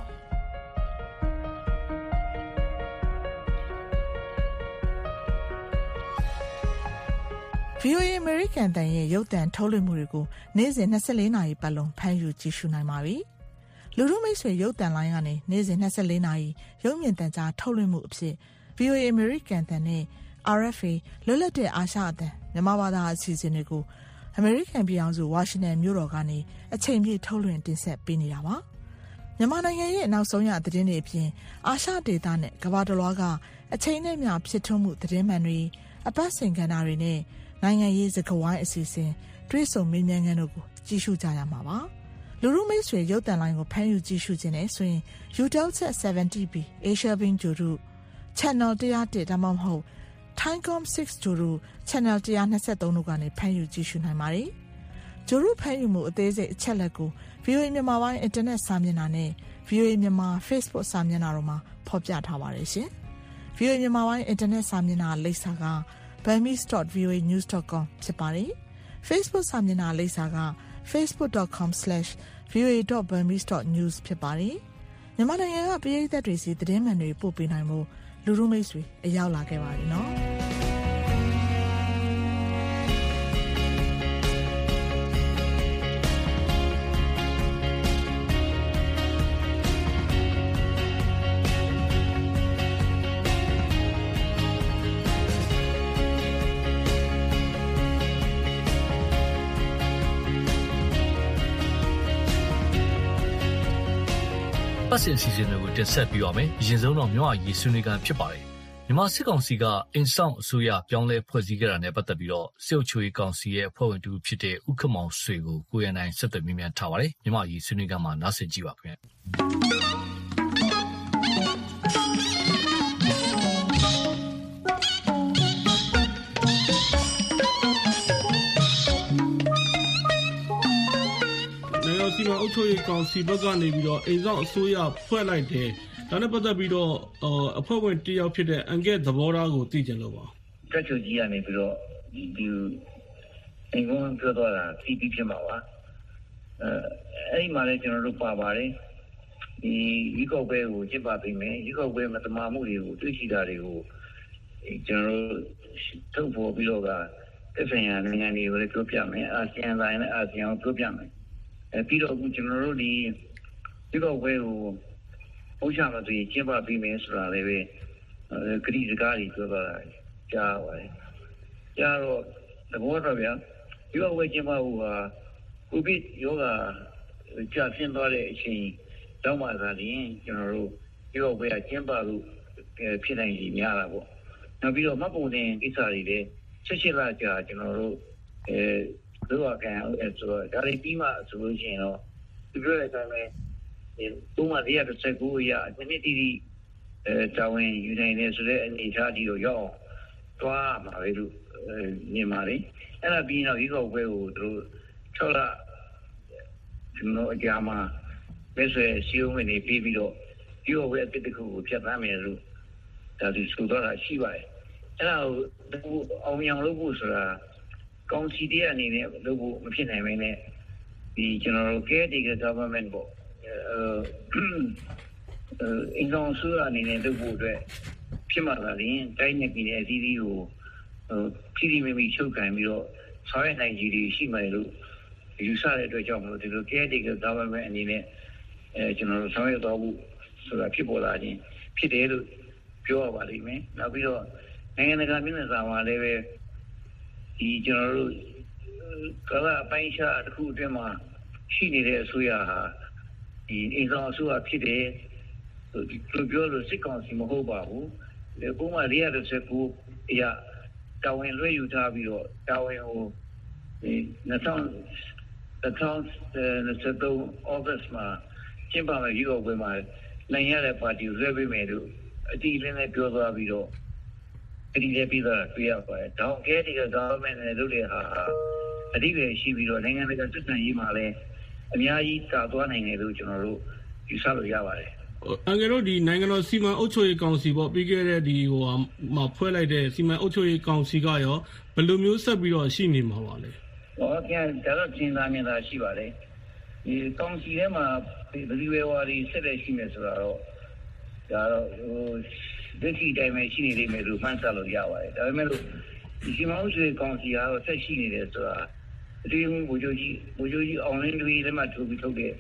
ဗီအိုအေ American တန်ရဲ့ရုပ်သံထုတ်လွှင့်မှုတွေကိုနေ့စဉ်၂၄နာရီပတ်လုံးဖမ်းယူကြည့်ရှုနိုင်ပါပြီ။လူထုမိတ်ဆွေရုပ်သံလိုင်းကနေနေ့စဉ်နှစ်ဆယ့်လေးနာရီရုပ်မြင်သံကြားထုတ်လွှင့်မှုအဖြစ် ဗီအိုအေ American တန်နဲ့ အာရ် အက်ဖ် အေ လွတ်လပ်တဲ့အာရှအသံမြန်မာဘာသာအစီအစဉ်တွေကိုအမေရိကန်ပြည်ထောင်စုဝါရှင်တန်မြို့တော်ကနေအချိန်ပြည့်ထုတ်လွှင့်တင်ဆက်ပေးနေတာပါမြန်မာနိုင်ငံရဲ့နောက်ဆုံးရသတင်းတွေအပြင်အာရှဒေသနဲ့ကမ္ဘာတစ်လွှားကအချိန်နဲ့မျှဖြစ်ထွန်းမှုသတင်းမှန်တွေအပတ်စဉ်ကဏ္ဍတွေနဲ့နိုင်ငံရေးစကားဝိုင်းအစီအစဉ်တွေ့ဆုံမေးမြန်းခန်းတို့ကိုကြည့်ရှုကြရမှာပါလူထုမိတ်ဆွေရုပ်သံလိုင်းကိုဖမ်းယူကြည့်ရှုခြင်းနဲ့ဆိုရင် Eutelsat ဆယ်ဗန်တီ ဘီ Asia Beam ဂျိုရု Channel one oh oneဒါမှမဟုတ် Thaicom six ဂျိုရု Channel one twenty-threeတို့ကနေဖမ်းယူကြည့်ရှုနိုင်ပါတယ်ဂျိုရုဖမ်းယူမှုအသေးစိတ်အချက်လက်ကို ဗီအိုအေ မြန်မာပိုင်းအင်တာနက်စာမျက်နှာနဲ့ ဗီအိုအေ မြန်မာ Facebook စာမျက်နှာတို့မှာဖော်ပြထားပါတယ်ရှင် ဗီအိုအေ မြန်မာပိုင်းအင်တာနက်စာမျက်နှာလိပ်စာက burmese dot v o a news dot com ဖြစ်ပါတယ် Facebook စာမျက်နှာလိပ်စာက facebook dot com slash v o a dot burmese dot news ဖြစ်ပါတယ်မြန်မာနိုင်ငံကပြည်သက်တွေစီသတင်းမှန်တွေပို့ပေးနိုင်မှုလူထုမိတ်ဆွေအရောက်လာခဲ့ပါတယ်နော်ပတ်စင်စီစဉ်တွေကိုတင်ဆက်ပြီးပါမယ်။အရင်ဆုံးတော့မြန်မာရေးဆွေးနွေးခန်းဖြစ်ပါတယ်။မြန်မာစစ်ကောင်စီကအင်ဆောင်အစိုးရပြောင်းလဲဖွဲ့စည်းခဲ့တာနဲ့ပတ်သက်ပြီးတော့စစ်အုပ်ချုပ်ရေးကောင်စီရဲ့အဖွဲ့ဝင်တူဖြစ်တဲ့ဥက္ကမောင်ဆွေကိုကိုရန်နိုင်ဆက်သွယ်မြင်းထားပါတယ်။မြန်မာရေးဆွေးနွေးခန်းမှာနားဆင်ကြည့်ပါခင်ဗျ။စီမံအုပ်ချုပ်ရေးကောင်စီဘက်ကနေပြီးတော့အိမ်ဆောင်အစိုးရဖွဲ့လိုက်တယ်ဒါနဲ့ပတ်သက်ပြီးတော့အဖွဲ့ဝင်တယောက်ဖြစ်တဲ့အန်ကဲသဘောထားကိုသိကြလို့ပါတက်ချုပ်ကြီးကနေပြီးတော့ဒီဒီအင်္ဂုံပြောတော့တာစီပီဖြစ်မှာပါအဲအဲ့ဒီမှာလည်းကျွန်တော်တို့ပါပါတယ်ဒီဒီကောက်ပွဲကိုကျင်းပပေးမယ်ဒီကောက်ပွဲမတမာမှုတွေကိုတွေ့ရှိတာတွေကိုကျွန်တော်တို့ထုတ်ပေါ်ပြီးတော့ကသက်ဆိုင်ရာနိုင်ငံတွေကိုလည်းပြောပြမယ်အာဆီယံတိုင်းနဲ့အာဆီယံကိုပြောပြမယ်အဲပြီးတော့အခုကျွန်တော်တို့ဒီဒီကောက်ပွဲကိုဥစ္စာမသွေးကျင်းပပေးမယ်ဆိုတာလည်းပဲဂရိစကားကြီးပြောတာကြားပါတယ်ကြားတော့သဘောတော့ဗျာဒီကောက်ပွဲကျင်းပဖို့ဟာကိုဗစ်ရောဂါကြာဆင်းသွားတဲ့အချိန်တောင်းမှသာရင်ကျွန်တော်တို့ဒီကောက်ပွဲကကျင်းပလို့ဖြစ်နိုင်ကြီးများတာပေါ့နောက်ပြီးတော့မှတ်ပုံတင်ကိစ္စတွေလည်းချက်ချင်းလာကြာကျွန်တော်တို့အဲတို့ကံအဲ့ဆိုတော့ဒါလေးပြီးမှဆိုလို့ရှိရင်တော့ဒီပြောတဲ့အတိုင်းပဲဒီပုံမှန်လေးရတဲ့ဆက်ကိုရဒီနေ့တီတီအဲတာဝန်ယူနိုင်နေဆိုတဲ့အနေအထားဒီတော့ရောက်တွားမှာပဲလို့မြင်ပါလေအဲ့ဒါပြီးတော့ဒီကောက်ပွဲကိုတို့၆လကျွန်တော်အကြမှာပဲဆွဲစီယုံဝင်နေပြီးပြီးတော့ဒီကောက်ပွဲအတစ်တစ်ခုကိုဖြတ်သန်းမယ်လို့ဒါဒီဆိုတော့ရှိပါတယ်အဲ့ဒါကိုအောင်မြင်လုပ်ဖို့ဆိုတာကောင်စီတည်းအနေနဲ့လုပ်ဖို့မဖြစ်နိုင်မင်းနဲ့ဒီကျွန်တော်တို့ caretaker government ပေါ့အဲအင်္ဂုံဆူအနေနဲ့လုပ်ဖို့အတွက်ဖြစ်မှလာရင်တိုင်းနယ်ပြည်နယ်အသီးသီးကိုဖြည်းဖြည်းမိမိချုပ်ကန်ပြီးတော့ဆောင်ရွက်နိုင်ကြီးတွေရှိမှလို့ယူဆတဲ့အတွက်ကြောင့်မလို့ဒီလို caretaker government အနေနဲ့အဲကျွန်တော်တို့ဆောင်ရွက်တော့ဖို့ဆိုတာဖြစ်ပေါ်လာခြင်းဖြစ်တယ်လို့ပြောရပါလိမ့်မယ်နောက်ပြီးတော့နိုင်ငံတကာမျက်နှာစာမှာလည်းပဲဒီကျွန်တော်တို့ကလာအပိုင်းခြားတစ်ခုအတွင်းမှာရှိနေတဲ့အစိုးရဟာဒီအင်ဆောင်အစိုးရဖြစ်တယ်သူပြောလို့စစ်ကောင်စီမဟုတ်ပါဘူးဒီပုံမှန်လေးရတဲ့ဆက်ကိုအရာတာဝန်လွှဲယူထားပြီးတော့တာဝန်ကိုဒီနှစ်ထောင်တစ်ထောင်နှစ်ဆယ်သုံးဩဂတ်မှာကျင်းပမယ့်ရွေးကောက်ပွဲမှာနိုင်ရတဲ့ပါတီကိုလွှဲပေးမယ်လို့အတိအလင်းနဲ့ပြောသွားပြီးတော့အဲ့ဒီလည်းပြီးတော့တွေ့ရပါတယ်ဒေါင်းကဲဒီက government နဲ့လုပ်တဲ့ဟာအတိအကျရှိပြီးတော့နိုင်ငံတကာစစ်ဆန်ရေးမှာလည်းအများကြီးတာသွားနိုင်တယ်လို့ကျွန်တော်တို့ယူဆလို့ရပါတယ်အငယ်တို့ဒီနိုင်ငံတော်စီမံအုပ်ချုပ်ရေးကောင်စီပေါ့ပြီးခဲ့တဲ့ဒီဟိုမှာဖွဲ့လိုက်တဲ့စီမံအုပ်ချုပ်ရေးကောင်စီကရောဘယ်လိုမျိုးဆက်ပြီးတော့ရှိနေမှာပါလဲဟောကျန်တော့ကျင်းသားမြင်သာရှိပါတယ်ဒီကောင်စီထဲမှာဘယ်လိုဝါဒီဆက်လက်ရှိနေဆိုတာတော့ဒါတော့ဟိုဒိဋ္ဌိတိုင်းပဲရှိနေလိမ့်မယ်လို့မှန်းဆလို့ရပါတယ်ဒါပေမဲ့လို့ဒီစီမံအုပ်ချုပ်ရေးကောင်စီကတော့ဆက်ရှိနေတယ်ဆိုတာအတူတူဘူဂျိုကြီးဘူဂျိုကြီးအောင်လင်းတွေလည်းမှထုတ်ပြီးထုတ်တဲ့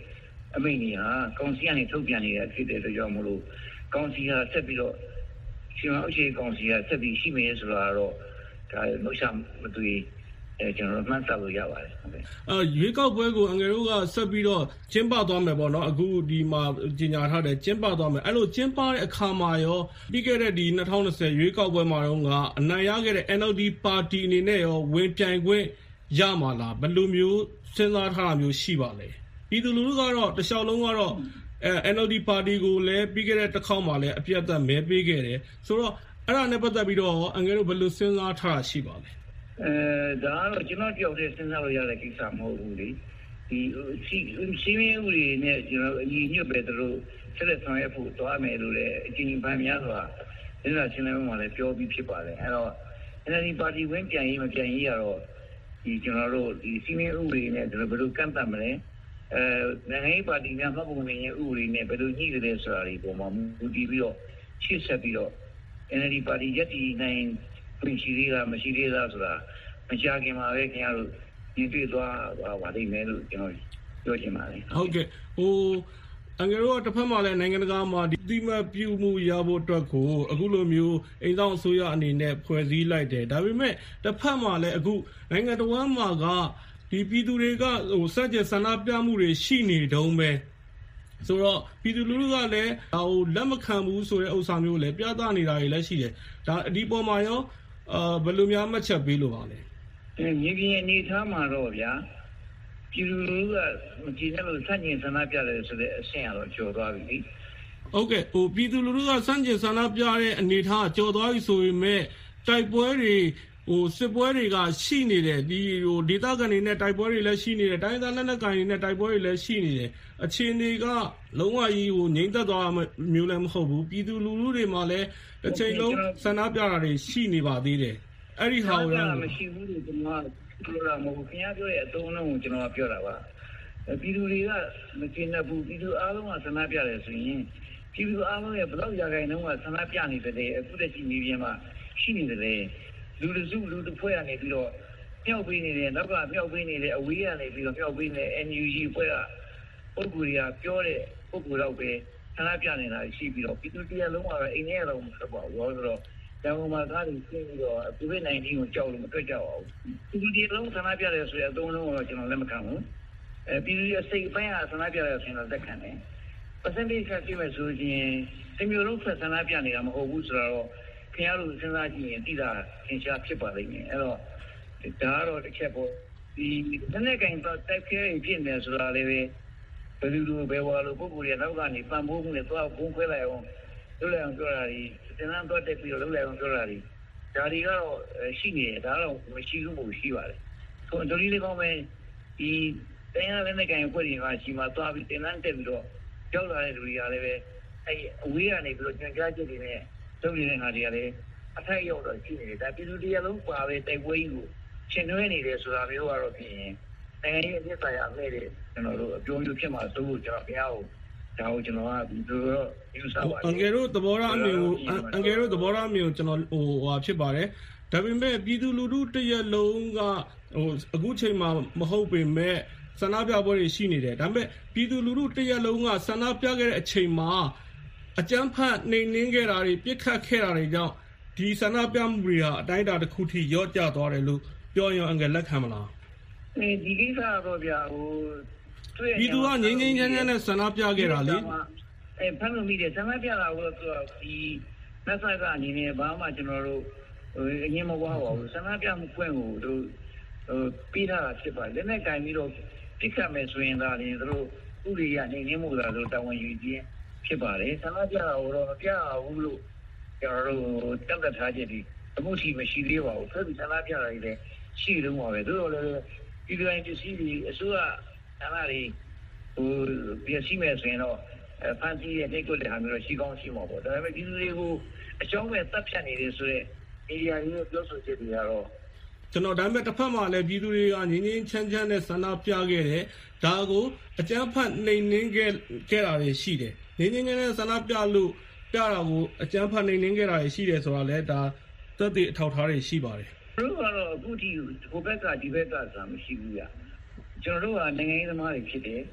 အမိန့်ကြီးဟာကောင်စီကနေထုတ်ပြန်နေတာဖြစ်တဲ့အတွက်ကြောင့်မလို့ကောင်စီဟာဆက်ပြီးတော့ရှင်အောင်ရှိကောင်စီကဆက်ပြီးရှိမယ်ဆိုတာတော့ဒါလှုပ်ရှားမတွေ့အဲကျွန်တော်မှတ်သားလို့ရပါတယ်ဟုတ်ကဲ့အဲရွေးကောက်ပွဲကိုအငယ်တို့ကဆက်ပြီးတော့ကျင်းပသွားမယ်ပေါ့နော်အခုဒီမှာကြီးညာထားတယ်ကျင်းပသွားမယ်အဲ့လိုကျင်းပတဲ့အခါမှာရောပြီးခဲ့တဲ့ဒီ၂၀၂၀ရွေးကောက်ပွဲမှာတော့ကအနိုင်ရခဲ့တဲ့ N L D ပါတီအနေနဲ့ရောဝင်ပြိုင်ခွင့်ရမှာလားဘယ်လိုမျိုးစဉ်းစားထားတာမျိုးရှိပါလဲပြည်သူလူထုကတော့တခြားလုံးကတော့အဲ N L D ပါတီကိုလည်းပြီးခဲ့တဲ့တစ်ခေါက်မှာလည်းအပြတ်သက်မဲပေးခဲ့တယ်ဆိုတော့အဲ့ဒါနဲ့ပတ်သက်ပြီးတော့အငယ်တို့ဘယ်လိုစဉ်းစားထားတာရှိပါလဲအဲဒါကတော့ကျွန်တော်ပြောတဲ့စဉ်းစားလို့ရတဲ့ကိစ္စမဟုတ်ဘူးလေဒီစီစီမင်းဦးတွေနဲ့ကျွန်တော်အညီညွတ်ပဲတို့ဆက်လက်ဆောင်ရွက်ဖို့တွားမယ်လို့လည်းအချင်းပန်းများစွာဒီလိုချင်းလည်းမှလည်းပြောပြီးဖြစ်ပါတယ်အဲ့တော့ N L D ပါတီဝင်ပြန်ရေးမပြန်ရေးကတော့ဒီကျွန်တော်တို့ဒီစီမင်းဦးတွေနဲ့ဘယ်လိုကန့်သတ်မလဲအဲနိုင်ငံရေးပါတီများမှတ်ပုံတင်ရဲ့ဥပဒေနဲ့ဘယ်လိုညှိတယ်ဆိုတာဒီပုံမှာမူတည်ပြီးတော့ရှေ့ဆက်ပြီးတော့ N L D ပါတီရက်တီနိုင်ပြင်ရှိသေးလားမရှိသေးလားဆိုတာမကြခင်မှာပဲခင်ဗျားတို့ညှိတွေ့သွားပါလိမ့်မယ်လို့ကျွန်တော်ပြောချင်ပါတယ်ဟုတ်ကဲ့ဟိုအငယ်တို့တစ်ဖက်မှာလည်းနိုင်ငံတကာမှာဒီတိမပြုမှုရဖို့အတွက်ကိုအခုလိုမျိုးအိမ်ဆောင်အစိုးရအနေနဲ့ဖွဲ့စည်းလိုက်တယ်ဒါပေမဲ့တစ်ဖက်မှာလည်းအခုနိုင်ငံတော်မှာကဒီပြည်သူတွေကဟိုစက်ကျဆန္ဒပြမှုတွေရှိနေတုံးပဲဆိုတော့ပြည်သူလူထုကလည်းဟိုလက်မခံဘူးဆိုတဲ့ဥစ္စာမျိုးလည်းပြသနေတာတွေလည်းရှိတယ်ဒါဒီပေါ်မှာရောအာဘယ်လိုများမှတ်ချက်ပေးလို့ပါလဲအဲမြေပြင်အနေထားမှာတော့ဗျာပြည်သူလူထုကမကြည့်နဲ့လို့စန့်ကျင်ဆန္ဒပြတယ်ဆိုတဲ့အဆင့်အရတော့ကျော်သွားပြီလေဟုတ်ကဲ့ဟိုပြည်သူလူထုကစန့်ကျင်ဆန္ဒပြတဲ့အနေထားကျော်သွားပြီဆိုပေမဲ့တိုက်ပွဲတွေဟိုစစ်ပွဲတွေကရှိနေတယ်ဒီဟိုဒေသခံတွေနဲ့တိုက်ပွဲတွေလည်းရှိနေတယ်တိုင်းသားလက်နက်ကိုင်တွေနဲ့တိုက်ပွဲတွေလည်းရှိနေတယ်အခြေအနေကလုံးဝကြီးဟိုငြိမ့်သက်သွားမျိုးလည်းမဟုတ်ဘူးပြည်သူလူထုတွေမှာလည်းတစ်ချိန်လုံးဆန္ဒပြတာတွေရှိနေပါသေးတယ်အဲ့ဒီဟာကိုလည်းမရှိဘူးလို့ကျွန်တော်ပြောတာမဟုတ်ဘူးခင်ဗျားပြောတဲ့အသုံးအနှုန်းကိုကျွန်တော်ပြောတာပါပြည်သူတွေကမကျင်တတ်ဘူးပြည်သူအားလုံးကဆန္ဒပြတယ်ဆိုရင်ပြည်သူအားလုံးရဲ့ဘလောက်ရာခိုင်နှုန်းကဆန္ဒပြနေတယ်အခုတည်းရှိနေပြန်မှာရှိနေတယ်လူလူစုလူတစ်ဖွဲ့ကနေပြီးတော့မြောက်ပေးနေတယ်နောက်ကမြောက်ပေးနေတယ်အဝေးကနေပြီးတော့မြောက်ပေးနေ N U G ဖွဲ့ကပုဂ္ဂိုလ်တွေကပြောတဲ့ပုဂ္ဂိုလ်တော့ပဲဆန္ဒပြနေတာရှိပြီးတော့ပြည်သူတရားလုံးကတော့အိမ်ထဲကတော့မထွက်ပါဘူးဆိုတော့ကျောင်းမှာကားတွေရှင်းပြီးတော့ COVID 19 ကိုကြောက်လို့မတွေ့ကြပါဘူးပြည်သူတရားလုံးဆန္ဒပြတယ်ဆိုရင်အသုံးလုံးတော့ကျွန်တော်လက်မခံဘူးအဲပြည်သူရဲ့စိတ်ပိုင်းကဆန္ဒပြတယ်ဆိုရင်တော့လက်ခံတယ် percentage ကကြည့်မယ်ဆိုရင်ဒီမျိုးလုံးဆက်ဆန္ဒပြနေတာမဟုတ်ဘူးဆိုတော့ခင်ဗျားတို့စဉ်းစားကြည့်ရင်သိတာသင်ရှားဖြစ်ပါလိမ့်မယ်အဲ့တော့ဒါကတော့တစ်ချက်ပေါ့ဒီနည်းကင်တော့တိုက်ခဲဖြစ်နေဆိုတာလည်းပဲဘယ်လိုပဲဝါလို့ပုံကိုယ်ရနောက်ကနေပံ့ပိုးမှုနဲ့သွားဘုံခွဲလိုက်အောင်လုပ်လိုက်အောင်ပြောတာဒီသင်္ကန်းတော့တက်ပြီးတော့လုပ်လိုက်အောင်ပြောတာဒီဒါတွေကတော့ရှိနေတယ်ဒါတော့မရှိဘူးလို့ရှိပါတယ်ဆိုတော့ဒီလေးကောင်းပဲဒီတရားလည်းကင်ဖွဲ့ရင်ကရှိမှသွားပြီးသင်္ကန်းတက်ပြီးတော့ကြောက်လာတဲ့လူတွေကလည်းပဲအဲအဝေးကနေပြီးတော့ကြံကြားချက်တွေနဲ့လုပ်နေတဲ့ဟာတွေကလည်းအထိုက်ရောက်တော့ရှိနေတယ်ဒါပြည်သူတရားလုံးပါပဲတိုက်ပွဲကြီးကိုရှင်နှွဲနေတယ်ဆိုတာမျိုးကတော့ဖြစ်ရင်နိုင်ငံရေးအဖြစ်ဆိုင်ရာအမဲ့တွေကျွန်တော်တို့အပြောမျိုးဖြစ်မှာသို့လို့ကျွန်တော်ဘုရားကိုဒါကိုကျွန်တော်ကဒီလိုတော့ယူဆပါတယ်အငယ်တို့သဘောထားအမြင်ကိုအငယ်တို့သဘောထားအမြင်ကိုကျွန်တော်ဟိုဟာဖြစ်ပါတယ်ဒါပေမဲ့ပြည်သူလူထုတရက်လုံးကဟိုအခုချိန်မှာမဟုတ်ပေမဲ့ဆန္ဒပြပွဲတွေရှိနေတယ်ဒါပေမဲ့ပြည်သူလူထုတရက်လုံးကဆန္ဒပြခဲ့တဲ့အချိန်မှာအကြမ်းဖက်နှိမ်နင်းခဲ့တာတွေပြစ်ခတ်ခဲ့တာတွေကြောင့်ဒီဆန္ဒပြမှုတွေဟာအတိုင်းအတာတစ်ခုထိရော့ကျသွားတယ်လို့ပြောရင်အငယ်လက်ခံမလားအဲဒီကိစ္စတော့ဗျာဟိုပြည်သူကငြိမ်းငြိမ်းချမ်းချမ်းနဲ့ဆန္ဒပြခဲ့တာလေအဲဖမ်းလို့မိတယ်ဆန္ဒပြတာကိုတော့ဒီမက်ဆေ့ချ်အနေနဲ့ဘာမှကျွန်တော်တို့ဟိုအရင်မဝါပါဘူးဆန္ဒပြမှုပွင့်ကိုတို့ဟိုပြီးထားတာဖြစ်ပါတယ်လက်နဲ့ကင်ပြီးတော့ပြစ်ခတ်မယ်ဆိုရင်ဒါလည်းတို့ဥပဒေရနေနေမှုသာတို့တာဝန်ယူခြင်းဖြစ်ပါတယ်ဆန္ဒပြတာကိုတော့မပြဘူးလို့ကျွန်တော်တို့တက်တက်ထားချက်ဒီအခုထိမရှိသေးပါဘူးဆက်ပြီးဆန္ဒပြတာတွေလည်းရှိလုံးပါပဲတို့တော့လည်းဒီလိုင်းပစ္စည်းတွေအစိုးရဆန္ဒတွေဟိုပြည့်စည်မယ်ဆိုရင်တော့ဖန်တီးရဲ့တိတ်ကိုလည်းဟာမျိုးရှိကောင်းရှိမှာပေါ့ဒါပေမဲ့ဒီလူတွေကိုအကြောင်းမဲ့တပ်ဖြတ်နေတယ်ဆိုတော့အေရီယာကြီးပြောဆိုချက်တွေကတော့ကျွန်တော်ဒါပေမဲ့တစ်ဖက်မှာလည်းပြည်သူတွေကငြင်းငြင်းချမ်းချမ်းနဲ့ဆန္ဒပြခဲ့တယ်ဒါကိုအကြမ်းဖက်နှိမ်နင်းခဲ့ခဲ့တာတွေရှိတယ်ငြင်းငြင်းချမ်းချမ်းဆန္ဒပြလို့ပြတာကိုအကြမ်းဖက်နှိမ်နင်းခဲ့တာတွေရှိတယ်ဆိုတာလည်းဒါသက်သေအထောက်ထားတွေရှိပါတယ်တို့ကတော့အခုထိဟိုဘက်ကဒီဘက်ကသာမရှိဘူးရကျွန်တော်တို့ကနိုင်ငံရေးသမားတွေဖြစ်တယ်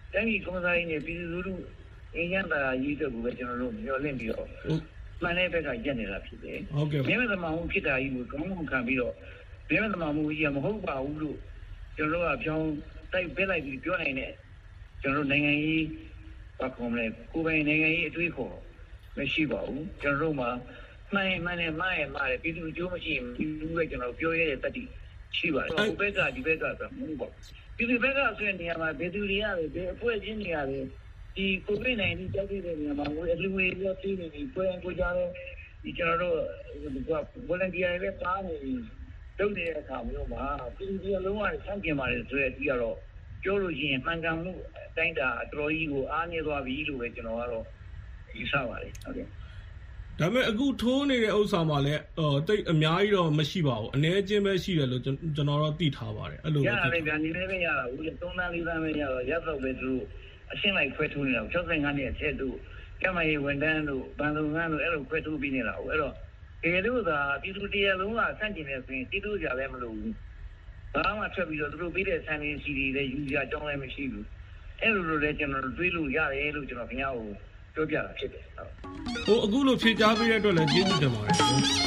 တိုင်းပြည်ကွန်ဆိုင်နဲ့ပြည်သူလူထုအင်းရန်တာရေးတဲ့ကိုပဲကျွန်တော်တို့မျှော်လင့်ပြီးတော့မှန်တဲ့ဘက်ကရက်နေတာဖြစ်တယ်။ဟုတ်ကဲ့။မြန်မာသမမှုဖြစ်တာကြီးကိုကောင်းကောင်းခံပြီးတော့မြန်မာသမမှုကြီးကမဟုတ်ပါဘူးလို့ကျွန်တော်တို့ကပြောင်းတိုက်ပေးလိုက်ပြီးပြောနိုင်တဲ့ကျွန်တော်တို့နိုင်ငံရေးဘာခေါ်မလဲကိုယ်ပိုင်နိုင်ငံရေးအတွေ့အခေါ်မရှိပါဘူး။ကျွန်တော်တို့မှာမှန်မှန်နဲ့မှားရမှားတယ်ပြည်သူအကျိုးမရှိရင်ပြည်သူကကျွန်တော်ပြောရတဲ့တတိရှိပါတယ်။ဟိုဘက်ကဒီဘက်ကဆိုမဟုတ်ပါဘူး။ပြည်သူဘက်ကဆိုတဲ့နေရာမှာဘယ်သူတွေရလဲဘယ်အဖွဲ့အစည်းတွေရလဲဒီကိုဗစ်နိုင်တီတိုက်တဲ့နေရာမှာဟိုအလူငွေရောသိနေပြီးကိုယ်ကိုကြတဲ့ဒီကျွန်တော်တို့က volunteer တွေပဲပါနေလုပ်နေတဲ့အခါမျိုးမှာပြည်သူအလုံးဝဆန့်ကျင်ပါတယ်ဆိုတဲ့အကြည့်ကတော့ပြောလို့ရှိရင်မှန်ကန်မှုအတိုင်းတာအတော်ကြီးကိုအားနည်းသွားပြီလို့ပဲကျွန်တော်ကတော့ယူဆပါတယ်ဟုတ်ကဲ့ဒါပေမဲ့အခုထိုးနေတဲ့ဥစ္စာမှာလည်းဟိုတိတ်အများကြီးတော့မရှိပါဘူးအနည်းချင်းပဲရှိတယ်လို့ကျွန်တော်တော့သိထားပါတယ်အဲ့လိုပဲရတယ်ဗျာဒီနေ့ပဲရတာဦးသုံးတန်းလေးတန်းပဲရတော့ရပ်တော့ပဲသူတို့အရှင်းလိုက်ခွဲထိုးနေတာ၆၅နှစ်အထက်တို့ကျမကြီးဝန်တန်းတို့ဗန်လုံငန်းတို့အဲ့လိုခွဲထိုးပြီးနေတာဟုတ်အဲ့တော့ဒီလိုသာပြည်သူတရားလုံးကဆန့်ကျင်နေဆိုရင်တီးတိုးကြလည်းမလို့ဘူးဘာမှထွက်ပြီးတော့သူတို့ပြီးတဲ့ဆန်ရင်းစီတွေလည်းယူကြအကြောင်းလည်းမရှိဘူးအဲ့လိုလိုလည်းကျွန်တော်တို့တွေးလို့ရတယ်လို့ကျွန်တော်ခင်ဗျားကိုပြောပြတာဖြစ်တယ်ဟုတ်ဟိုအခုလိုဖြေကြားပေးတဲ့အတွက်လည်းကျေးဇူးတင်ပါတယ်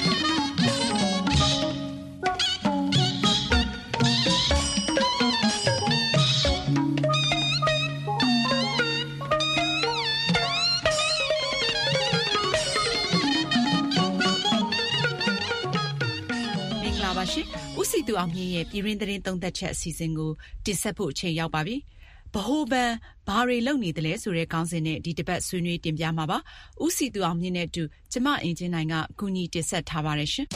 ဦးစီသူအောင်မြင့်ရဲ့ပြည်ရင်းသတင်းသုံးသက်ချက်အစီအစဉ်ကိုတင်ဆက်ဖို့အချိန်ရောက်ပါပြီ။ဗဟိုဘဏ်ဘာတွေလုပ်နေသလဲဆိုတဲ့ခေါင်းစဉ်နဲ့ဒီတစ်ပတ်ဆွေးနွေးတင်ပြမှာပါ။ဦးစီသူအောင်မြင့်နဲ့အတူကျမအင်ဂျင်နိုင်ကကူညီတင်ဆက်ထားပါတယ်ရှင်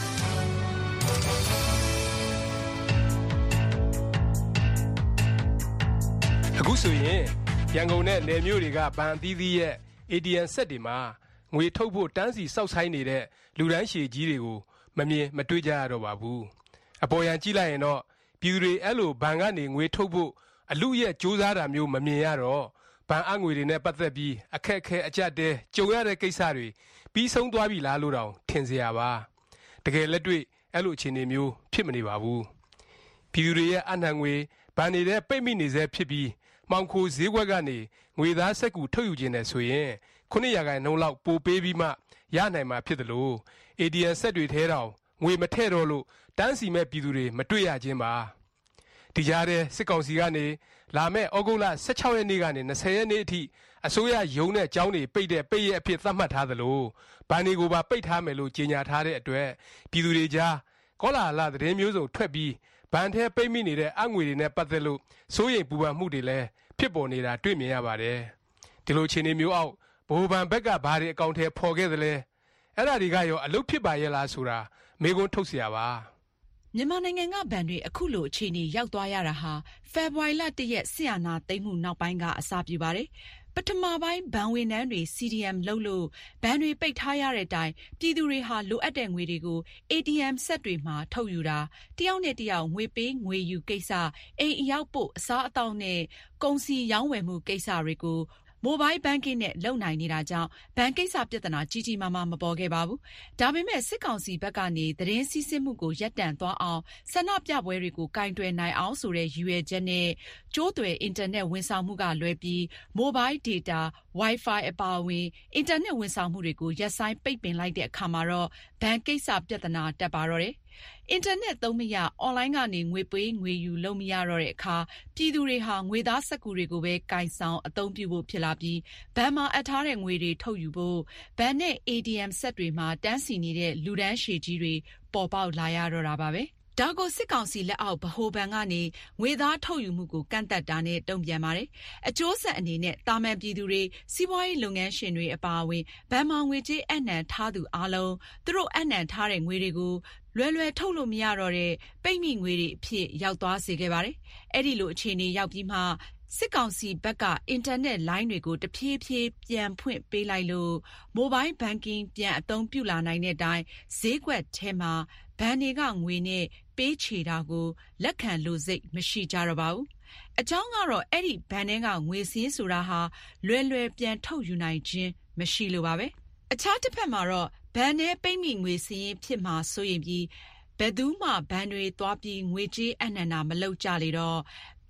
။အခုဆိုရင်ရန်ကုန်နဲ့နယ်မြို့တွေကဘဏ်အသီးသီးရဲ့ အေ တီ အမ် စက်တွေမှာငွေထုတ်ဖို့တန်းစီစောက်ဆိုင်နေတဲ့လူတန်းရှည်ကြီးတွေကိုမမြင်မတွေ့ကြရတော့ပါဘူးအပေါ်ယံကြည့်လိုက်ရင်တော့ပြည်သူတွေအဲ့လိုဘဏ်ကနေငွေထုတ်ဖို့အလူရဲ့ကြိုးစားတာမျိုးမမြင်ရတော့ဘဏ်အငွေတွေနဲ့ပတ်သက်ပြီးအခက်အခဲအကျတဲကြုံရတဲ့ကိစ္စတွေပြီးဆုံးသွားပြီလားလို့တောင်ထင်เสียပါတကယ်လက်တွေ့အဲ့လိုအခြေအနေမျိုးဖြစ်မနေပါဘူးပြည်သူတွေရဲ့အနှံငွေဘဏ်နေတဲ့ပိတ်မိနေစေဖြစ်ပြီးမှောင်ခိုဈေးကွက်ကနေငွေသားစက်ကူထုတ်ယူခြင်းနဲ့ဆိုရင်ခုနှစ်ရာခိုင်နှုန်းလောက်ပိုပေးပြီးမှရနိုင်မှာဖြစ်တယ်လို့ အေ တီ အမ် စက်တွေထဲတောင်ငွေမထည့်တော့လို့တန်းစီမဲ့ပြည်သူတွေမတွေ့ရခြင်းပါဒီကြားတဲ့စစ်ကောင်စီကနေလာမဲ့ဩဂုတ်လ၁၆ရက်နေ့ကနေ၂၀ရက်နေ့အထိအစိုးရရုံးနဲ့ကျောင်းတွေပိတ်တဲ့ပိတ်ရက်အဖြစ်သတ်မှတ်ထားသလိုဘဏ်တွေကိုပါပိတ်ထားမယ်လို့ကြေညာထားတဲ့အတွက်ပြည်သူတွေကြားကောလာဟလသတင်းမျိုးစုံထွက်ပြီးဘဏ်ထဲပိတ်မိနေတဲ့အငွေတွေနဲ့ပတ်သက်လို့စိုးရိမ်ပူပန်မှုတွေလည်းဖြစ်ပေါ်နေတာတွေ့မြင်ရပါတယ်ဒီလိုအခြေအနေမျိုးအောက်ဗဟိုဘဏ်ဘက်ကဘာတွေအကောင့်ထဲပေါ်ခဲ့သလဲအဲ့ဒါတွေကရောအလုပ်ဖြစ်ပါရဲ့လားဆိုတာမေးခွန်းထုတ်เสียပါမြန်မာနိုင်ငံကဘဏ်တွေအခုလိုအခြေအနေရောက်သွားရတာဟာဖေဖော်ဝါရီလ၁ရက်ဆီယနာသိမ်းမှုနောက်ပိုင်းကအစပြုပါတယ်ပထမပိုင်းဘဏ်ဝန်ထမ်းတွေ စီ ဒီ အမ် လုပ်လို့ဘဏ်တွေပိတ်ထားရတဲ့အတိုင်းပြည်သူတွေဟာလိုအပ်တဲ့ငွေတွေကို အေ တီ အမ် စက်တွေမှာထုတ်ယူတာတယောက်နဲ့တယောက်ငွေပေးငွေယူကိစ္စအိမ်အရောက်ပို့အစားအသောက်နဲ့ကုန်စည်ရောင်းဝယ်မှုကိစ္စတွေကိုမိုဘိုင်းဘဏ်ကင်းနဲ့လုံနိုင်နေတာကြောင့်ဘဏ်ကိစ္စပြဿနာကြီးကြီးမားမားမပေါ်ခဲ့ပါဘူး။ဒါပေမဲ့စစ်ကောင်စီဘက်ကနေသတင်းစီးဆင်းမှုကိုရပ်တန့်သွားအောင်ဆန္ဒပြပွဲတွေကိုကင်တွယ်နိုင်အောင်ဆိုတဲ့ရည်ရွယ်ချက်နဲ့ကျိုးသွယ်အင်တာနက်ဝန်ဆောင်မှုကလွဲပြီးမိုဘိုင်းဒေတာ Wi-Fi အပါအဝင်အင်တာနက်ဝန်ဆောင်မှုတွေကိုရပ်ဆိုင်းပိတ်ပင်လိုက်တဲ့အခါမှာတော့ဘဏ်ကိစ္စပြဿနာတက်ပါတော့တယ်။အင်တာနက်သုံးမရအွန်လိုင်းကနေငွေပေးငွေယူလုပ်မရတော့တဲ့အခါပြည်သူတွေဟာငွေသားစက္ကူတွေကိုပဲကင်ဆောင်အသုံးပြုဖို့ဖြစ်လာပြီးဘဏ်မှာအပ်ထားတဲ့ငွေတွေထုတ်ယူဖို့ဘဏ်နဲ့ အေ တီ အမ် စက်တွေမှာတန်းစီနေတဲ့လူတန်းရှည်ကြီးတွေပေါ်ပေါက်လာရတော့တာပါပဲဒါကိုစစ်ကောင်စီလက်အောက်ဗဟိုဘဏ်ကနေငွေသားထုတ်ယူမှုကိုကန့်သက်တာနဲ့တုံ့ပြန်ပါတယ်။အကျိုးဆက်အနေနဲ့တာမန်ပြည်သူတွေစီးပွားရေးလုပ်ငန်းရှင်တွေအပါအဝင်ဘဏ်မှာငွေကြေးအနှံထားသူအလုံးသူတို့အနှံထားတဲ့ငွေတွေကိုလွယ်လွယ်ထုတ်လို့မရတော့တဲ့ပိတ်မိငွေတွေအဖြစ်ရောက်သွားစေခဲ့ပါတယ်။အဲ့ဒီလိုအခြေအနေရောက်ပြီးမှစစ်ကောင်စီဘက်ကအင်တာနက်လိုင်းတွေကိုတဖြည်းဖြည်းပြန်ဖွင့်ပေးလိုက်လို့မိုဘိုင်းဘန်ကင်ပြန်အသုံးပြုလာနိုင်တဲ့အတိုင်းဈေးကွက်ထဲမှာဘဏ်တွေကငွေနဲ့ပေးချေတာကိုလက်ခံလို့စိတ်မရှိကြတော့ပါဘူး။အကြောင်းကတော့အဲ့ဒီဘဏ်တွေကငွေစင်းဆိုတာဟာလွယ်လွယ်ပြန်ထုတ်ယူနိုင်ခြင်းမရှိလို့ပါပဲ။အခြားတစ်ဖက်မှာတော့ဘဏ်နဲ့ပိတ်မိငွေစင်းဖြစ်မှာဆိုရင်ပြီးဘယ်သူမှဘဏ်တွေသွားပြီးငွေကြေးအနှံတာမလုပ်ကြလေတော့ဘ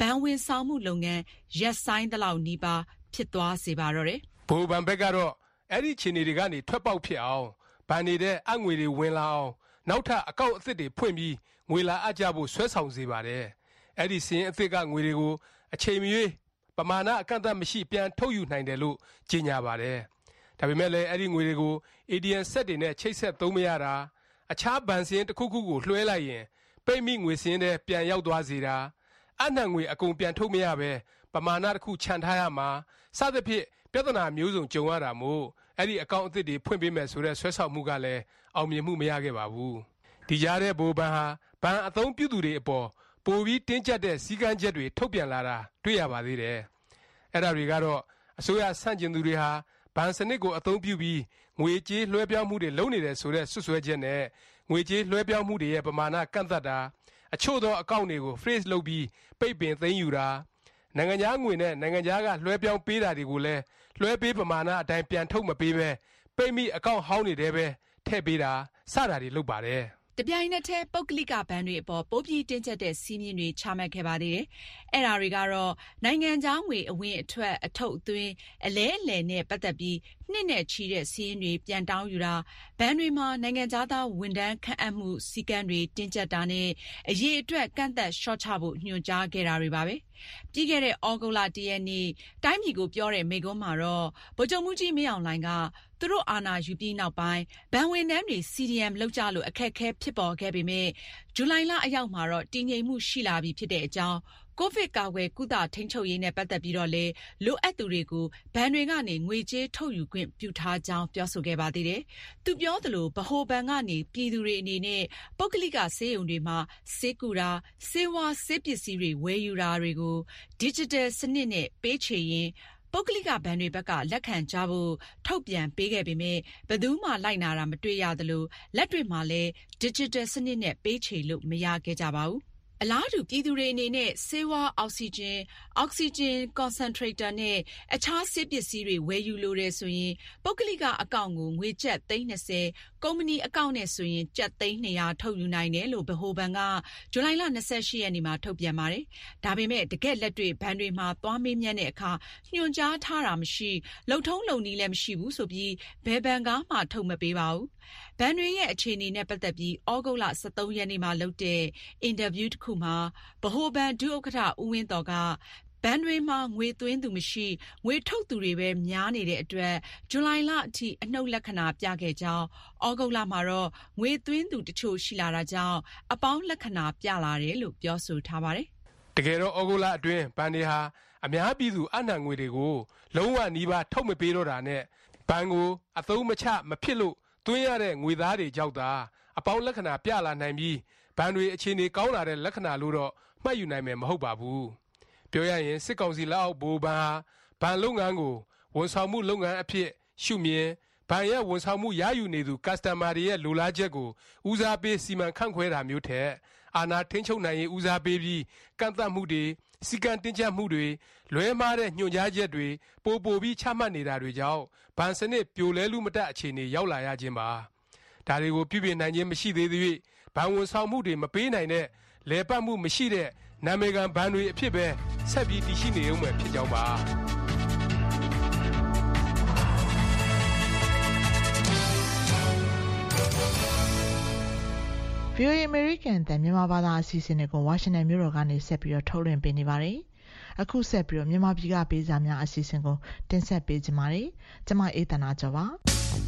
ဘဏ်ဝန်ဆောင်မှုလုပ်ငန်းရပ်ဆိုင်းသလောက်နီးပါးဖြစ်သွားစေပါတော့တယ်။ဗဟိုဘဏ်ဘက်ကတော့အဲ့ဒီခြေနေတွေကနေထွက်ပေါက်ဖြစ်အောင်ဘဏ်တွေတဲ့အငွေတွေဝင်လာအောင်နောက်ထပ်အကောင့်အသစ်တွေဖွင့်ပြီးငွေလာအပ်ကြဖို့ဆွဲဆောင်စေပါတယ်။အဲ့ဒီစင်းအသစ်ကငွေတွေကိုအချိန်မရွေးပမာဏအကန့်အသတ်မရှိပြန်ထုတ်ယူနိုင်တယ်လို့ကြေညာပါတယ်။ဒါပေမဲ့လည်းအဲ့ဒီငွေတွေကို အေတီအမ် ဆက်တွေနဲ့ချိတ်ဆက်သုံးမရတာအခြားဘဏ်စင်းတစ်ခုခုကိုလွှဲလိုက်ရင်ပိတ်မိငွေစင်းတွေပြန်ရောက်သွားစေတာအနှံငွေအကုန်ပြန်ထုတ်မရပဲပမာဏတစ်ခုခြံထားရမှာစသဖြင့်ပြဿနာမျိုးစုံကြုံရတာမို့အဲ့ဒီအကောင့်အသစ်တွေဖွင့်ပေးမယ်ဆိုတဲ့ဆွဲဆောင်မှုကလည်းအောင်မြင်မှုမရခဲ့ပါဘူး။ဒီကြားတဲ့ဘိုးဘဏ်ဟာဘဏ်အသုံးပြုသူတွေအပေါ်ပိုပြီးတင်းကျပ်တဲ့စည်းကမ်းချက်တွေထုတ်ပြန်လာတာတွေ့ရပါသေးတယ်။အဲ့ဒါတွေကတော့အစိုးရဆန့်ကျင်သူတွေဟာဘဏ်စနစ်ကိုအသုံးပြုပြီးငွေကြေးလွှဲပြောင်းမှုတွေလုပ်နေတယ်ဆိုတဲ့ဆွဆွဲချက်နဲ့ငွေကြေးလွှဲပြောင်းမှုတွေရဲ့ပမာဏကန့်သတ်တာအချို့သောအကောင့်တွေကို freeze လုပ်ပြီးပိတ်ပင်သိမ်းယူတာနိုင်ငံခြားငွေနဲ့နိုင်ငံခြားကလွှဲပြောင်းပေးတာတွေကိုလည်းလွှဲပေးပမာဏအတိုင်းပြန်ထုတ်မပေးပဲပိတ်မိအကောင့်ဟောင်းနေတယ်ပဲထည့်ပေးတာစတာတွေလုပ်ပါတယ်တပြိုင်နက်တည်းပုဂ္ဂလိကဘဏ်တွေအပေါ်ပိုပြီးတင်းကျပ်တဲ့စည်းမျဉ်းတွေချမှတ်ခဲ့ပါသေးတယ်။အဲ့ဒါတွေကတော့နိုင်ငံခြားငွေအဝင်အထွက်အထုတ်အသွင်းအလဲအလည်နဲ့ပတ်သက်ပြီးနှစ်နဲ့ချီတဲ့စည်းရင်းတွေပြန်တောင်းယူတာဘဏ်တွေမှာနိုင်ငံခြားသားဝန်ထမ်းခန့်အပ်မှုစည်းကမ်းတွေတင်းကျပ်တာနဲ့အရေးအတွက်ကန့်သက်ရှော့ချဖို့ညွှန်ကြားခဲ့တာတွေပါပဲ။ပြီးခဲ့တဲ့ဩဂုတ်လတရက်နေ့တိုင်းပြည်ကိုပြောတဲ့မိန့်ခွန်းမှာတော့ဗိုလ်ချုပ်မှူးကြီးမင်းအောင်လှိုင်ကသူတို့အာဏာယူပြီးနောက်ပိုင်းဘဏ်ဝန်ထမ်းတွေ စီဒီအမ် လောက်ကြလို့အခက်အခဲဖြစ်ပေါ်ခဲ့ပေမဲ့ဇူလိုင်လအရောက်မှာတော့တည်ငြိမ်မှုရှိလာပြီဖြစ်တဲ့အကြောင်းကိုဗစ်ကာကွယ်ကုသထိန်းချုပ်ရေးနဲ့ပတ်သက်ပြီးတော့လေလိုအပ်သူတွေကိုဘဏ်တွေကနေငွေကြေးထုတ်ယူခွင့်ပြုထားကြောင်းပြောဆိုခဲ့ပါသေးတယ်။သူပြောသလိုဗဟိုဘဏ်ကနေပြည်သူတွေအနေနဲ့ပုဂ္ဂလိကဆေးရုံတွေမှာဆေးကုတာဆေးဝါးဆေးပစ္စည်းတွေဝယ်ယူတာတွေကို digital စနစ်နဲ့ပေးချေရင်ပုဂ္ဂလိကဘဏ်တွေဘက်ကလက်ခံကြဖို့ထုတ်ပြန်ပေးခဲ့ပေမဲ့ဘယ်သူမှလိုက်နာတာမတွေ့ရသလိုလက်တွေ့မှာလည်း digital စနစ်နဲ့ပေးချေလို့မရခဲ့ကြပါဘူး။အလားတူပြည်သူတွေအနေနဲ့ဆေးဝါးအောက်ဆီဂျင်အောက်ဆီဂျင်ကွန်စန်ထရေးတာနဲ့အခြားဆေးပစ္စည်းတွေဝယ်ယူလိုတဲ့ဆိုရင်ပုဂ္ဂလိကအကောင့်ကိုငွေကျပ်သိန်း၂၀ကုမ္ပဏီအကောင့်နဲ့ဆိုရင်ကျပ်သိန်း၂၀၀ထုတ်ယူနိုင်တယ်လို့ဗဟိုဘဏ်ကဇူလိုင်လ၂၈ရက်နေ့မှာထုတ်ပြန်ပါတယ်။ဒါပေမဲ့တကယ့်လက်တွေ့ဘဏ်တွေမှာသွားမေးမြန်းတဲ့အခါညွှန်ကြားထားတာမရှိလုံထုံးလုံနည်းလည်းမရှိဘူးဆိုပြီးဘယ်ဘဏ်ကမှထုတ်မပေးပါဘူး။ဘဏ်တွေရဲ့အခြေအနေနဲ့ပတ်သက်ပြီးဩဂုတ်လ၁၃ရက်နေ့မှာလုပ်တဲ့အင်တာဗျူးတစ်ခုမှာဗဟိုဘဏ်ဒုဥက္ကဋ္ဌဦးဝင်းသော်ကဘဏ်တွေမှာငွေသွင်းသူမရှိငွေထုတ်သူတွေပဲများနေတဲ့အတွက်ဇူလိုင်လအထိအနှုတ်လက္ခဏာပြခဲ့ကြောင်းဩဂုတ်လမှာတော့ငွေသွင်းသူတချို့ရှိလာတာကြောင့်အပေါင်းလက္ခဏာပြလာတယ်လို့ပြောဆိုထားပါတယ်။တကယ်တော့ဩဂုတ်လအတွင်းဘဏ်တွေဟာအများပြည်သူအနှံငွေတွေကိုလုံးဝနီးပါးထုတ်မပေးတော့တာနဲ့ဘဏ်ကိုအသုံးမချမဖြစ်လို့သွင်းရတဲ့ငွေသားတွေကြောက်တာအပေါင်းလက္ခဏာပြလာနိုင်ပြီးဘဏ်တွေအခြေအနေကောင်းလာတဲ့လက္ခဏာလို့တော့မှတ်ယူနိုင်မယ်မဟုတ်ပါဘူးပြောရရင်စစ်ကောင်စီလက်အောက်ဘိုးဘဏ်ဟာဘဏ်လုပ်ငန်းကိုဝန်ဆောင်မှုလုပ်ငန်းအဖြစ်ရှုမြင်ဘဏ်ရဲ့ဝန်ဆောင်မှုရယူနေသူ customer တွေရဲ့လိုလားချက်ကိုဦးစားပေးစီမံခန့်ခွဲတာမျိုးထက်အာဏာထိန်းချုပ်နိုင်ရေးဦးစားပေးပြီးကန့်သတ်မှုတွေစီကံတင်းကျပ်မှုတွေလွဲမှားတဲ့ညွှန်ကြားချက်တွေပိုပိုပြီးချမှတ်နေတာတွေကြောင့်ဘဏ်စနစ်ပြိုလဲလူမတက်အခြေအနေရောက်လာရခြင်းပါဒါတွေကိုပြုပြင်နိုင်ခြင်းမရှိသေးသေး၍ဘဏ်ဝန်ဆောင်မှုတွေမပေးနိုင်တဲ့လဲပတ်မှုမရှိတဲ့နာမည်ခံဘဏ်တွေအဖြစ်ပဲဆက်ပြီးတည်ရှိနေဦးမယ်ဖြစ်ကြောင်းပါဗီအိုအေ American တန်မြန်မာဘာသာအစီအစဉ်တွေကိုဝါရှင်တန်မြို့တော်ကနေဆက်ပြီးတော့ထုတ်လွှင့်ပေးနေပါတယ်။အခုဆက်ပြီးတော့မြန်မာပြည်ကပေးစာများအစီအစဉ်ကိုတင်ဆက်ပေးကြပါမယ်။ကျွန်မအေးတနာကျော်ပါ။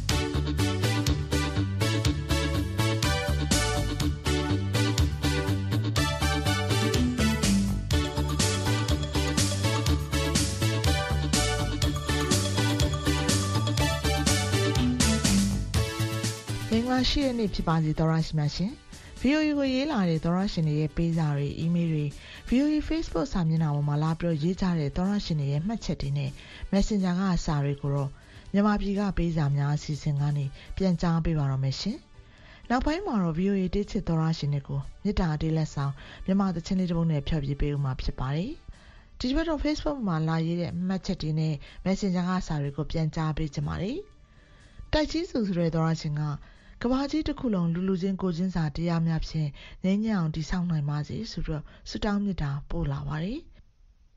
မင်္ဂလာရှိတဲ့နေ့ဖြစ်ပါစေသောရရှိမြရှင်။ ဗီ အို အေ ကိုရေးလာတဲ့သောရရှင်တွေရဲ့ပေးစာတွေအီးမေးလ်တွေ ဗီ အို အေ Facebook စာမျက်နှာပေါ်မှာလာပြီးရေးကြတဲ့သောရရှင်တွေရဲ့မှတ်ချက်တွေနဲ့ Messenger ကစာတွေကိုတော့မြန်မာပြည်ကပေးစာများအစီအစဉ်ကနေပြန်ကြားပေးပါတော့မယ်ရှင်။နောက်ပိုင်းမှာတော့ ဗီ အို အေ တိချစ်သောရရှင်တွေကိုမေတ္တာအတေးလက်ဆောင်မြန်မာသချင်းလေးတစ်ပုဒ်နဲ့ဖျော်ဖြေပေးဦးမှာဖြစ်ပါတယ်။ဒီဘက်တော့ Facebook မှာလာရေးတဲ့မှတ်ချက်တွေနဲ့ Messenger ကစာတွေကိုပြန်ကြားပေးကြပါမယ်။တိုက်ကြီးစုဆိုတဲ့သောရရှင်ကကဘာကြီးတစ်ခုလုံးလူလူချင်းကိုချင်းစာတရားများဖြင့်ငြိမ်းချမ်းအောင်တည်ဆောက်နိုင်ပါစေဆိုတော့ဆုတောင်းမေတ္တာပို့လာပါတယ်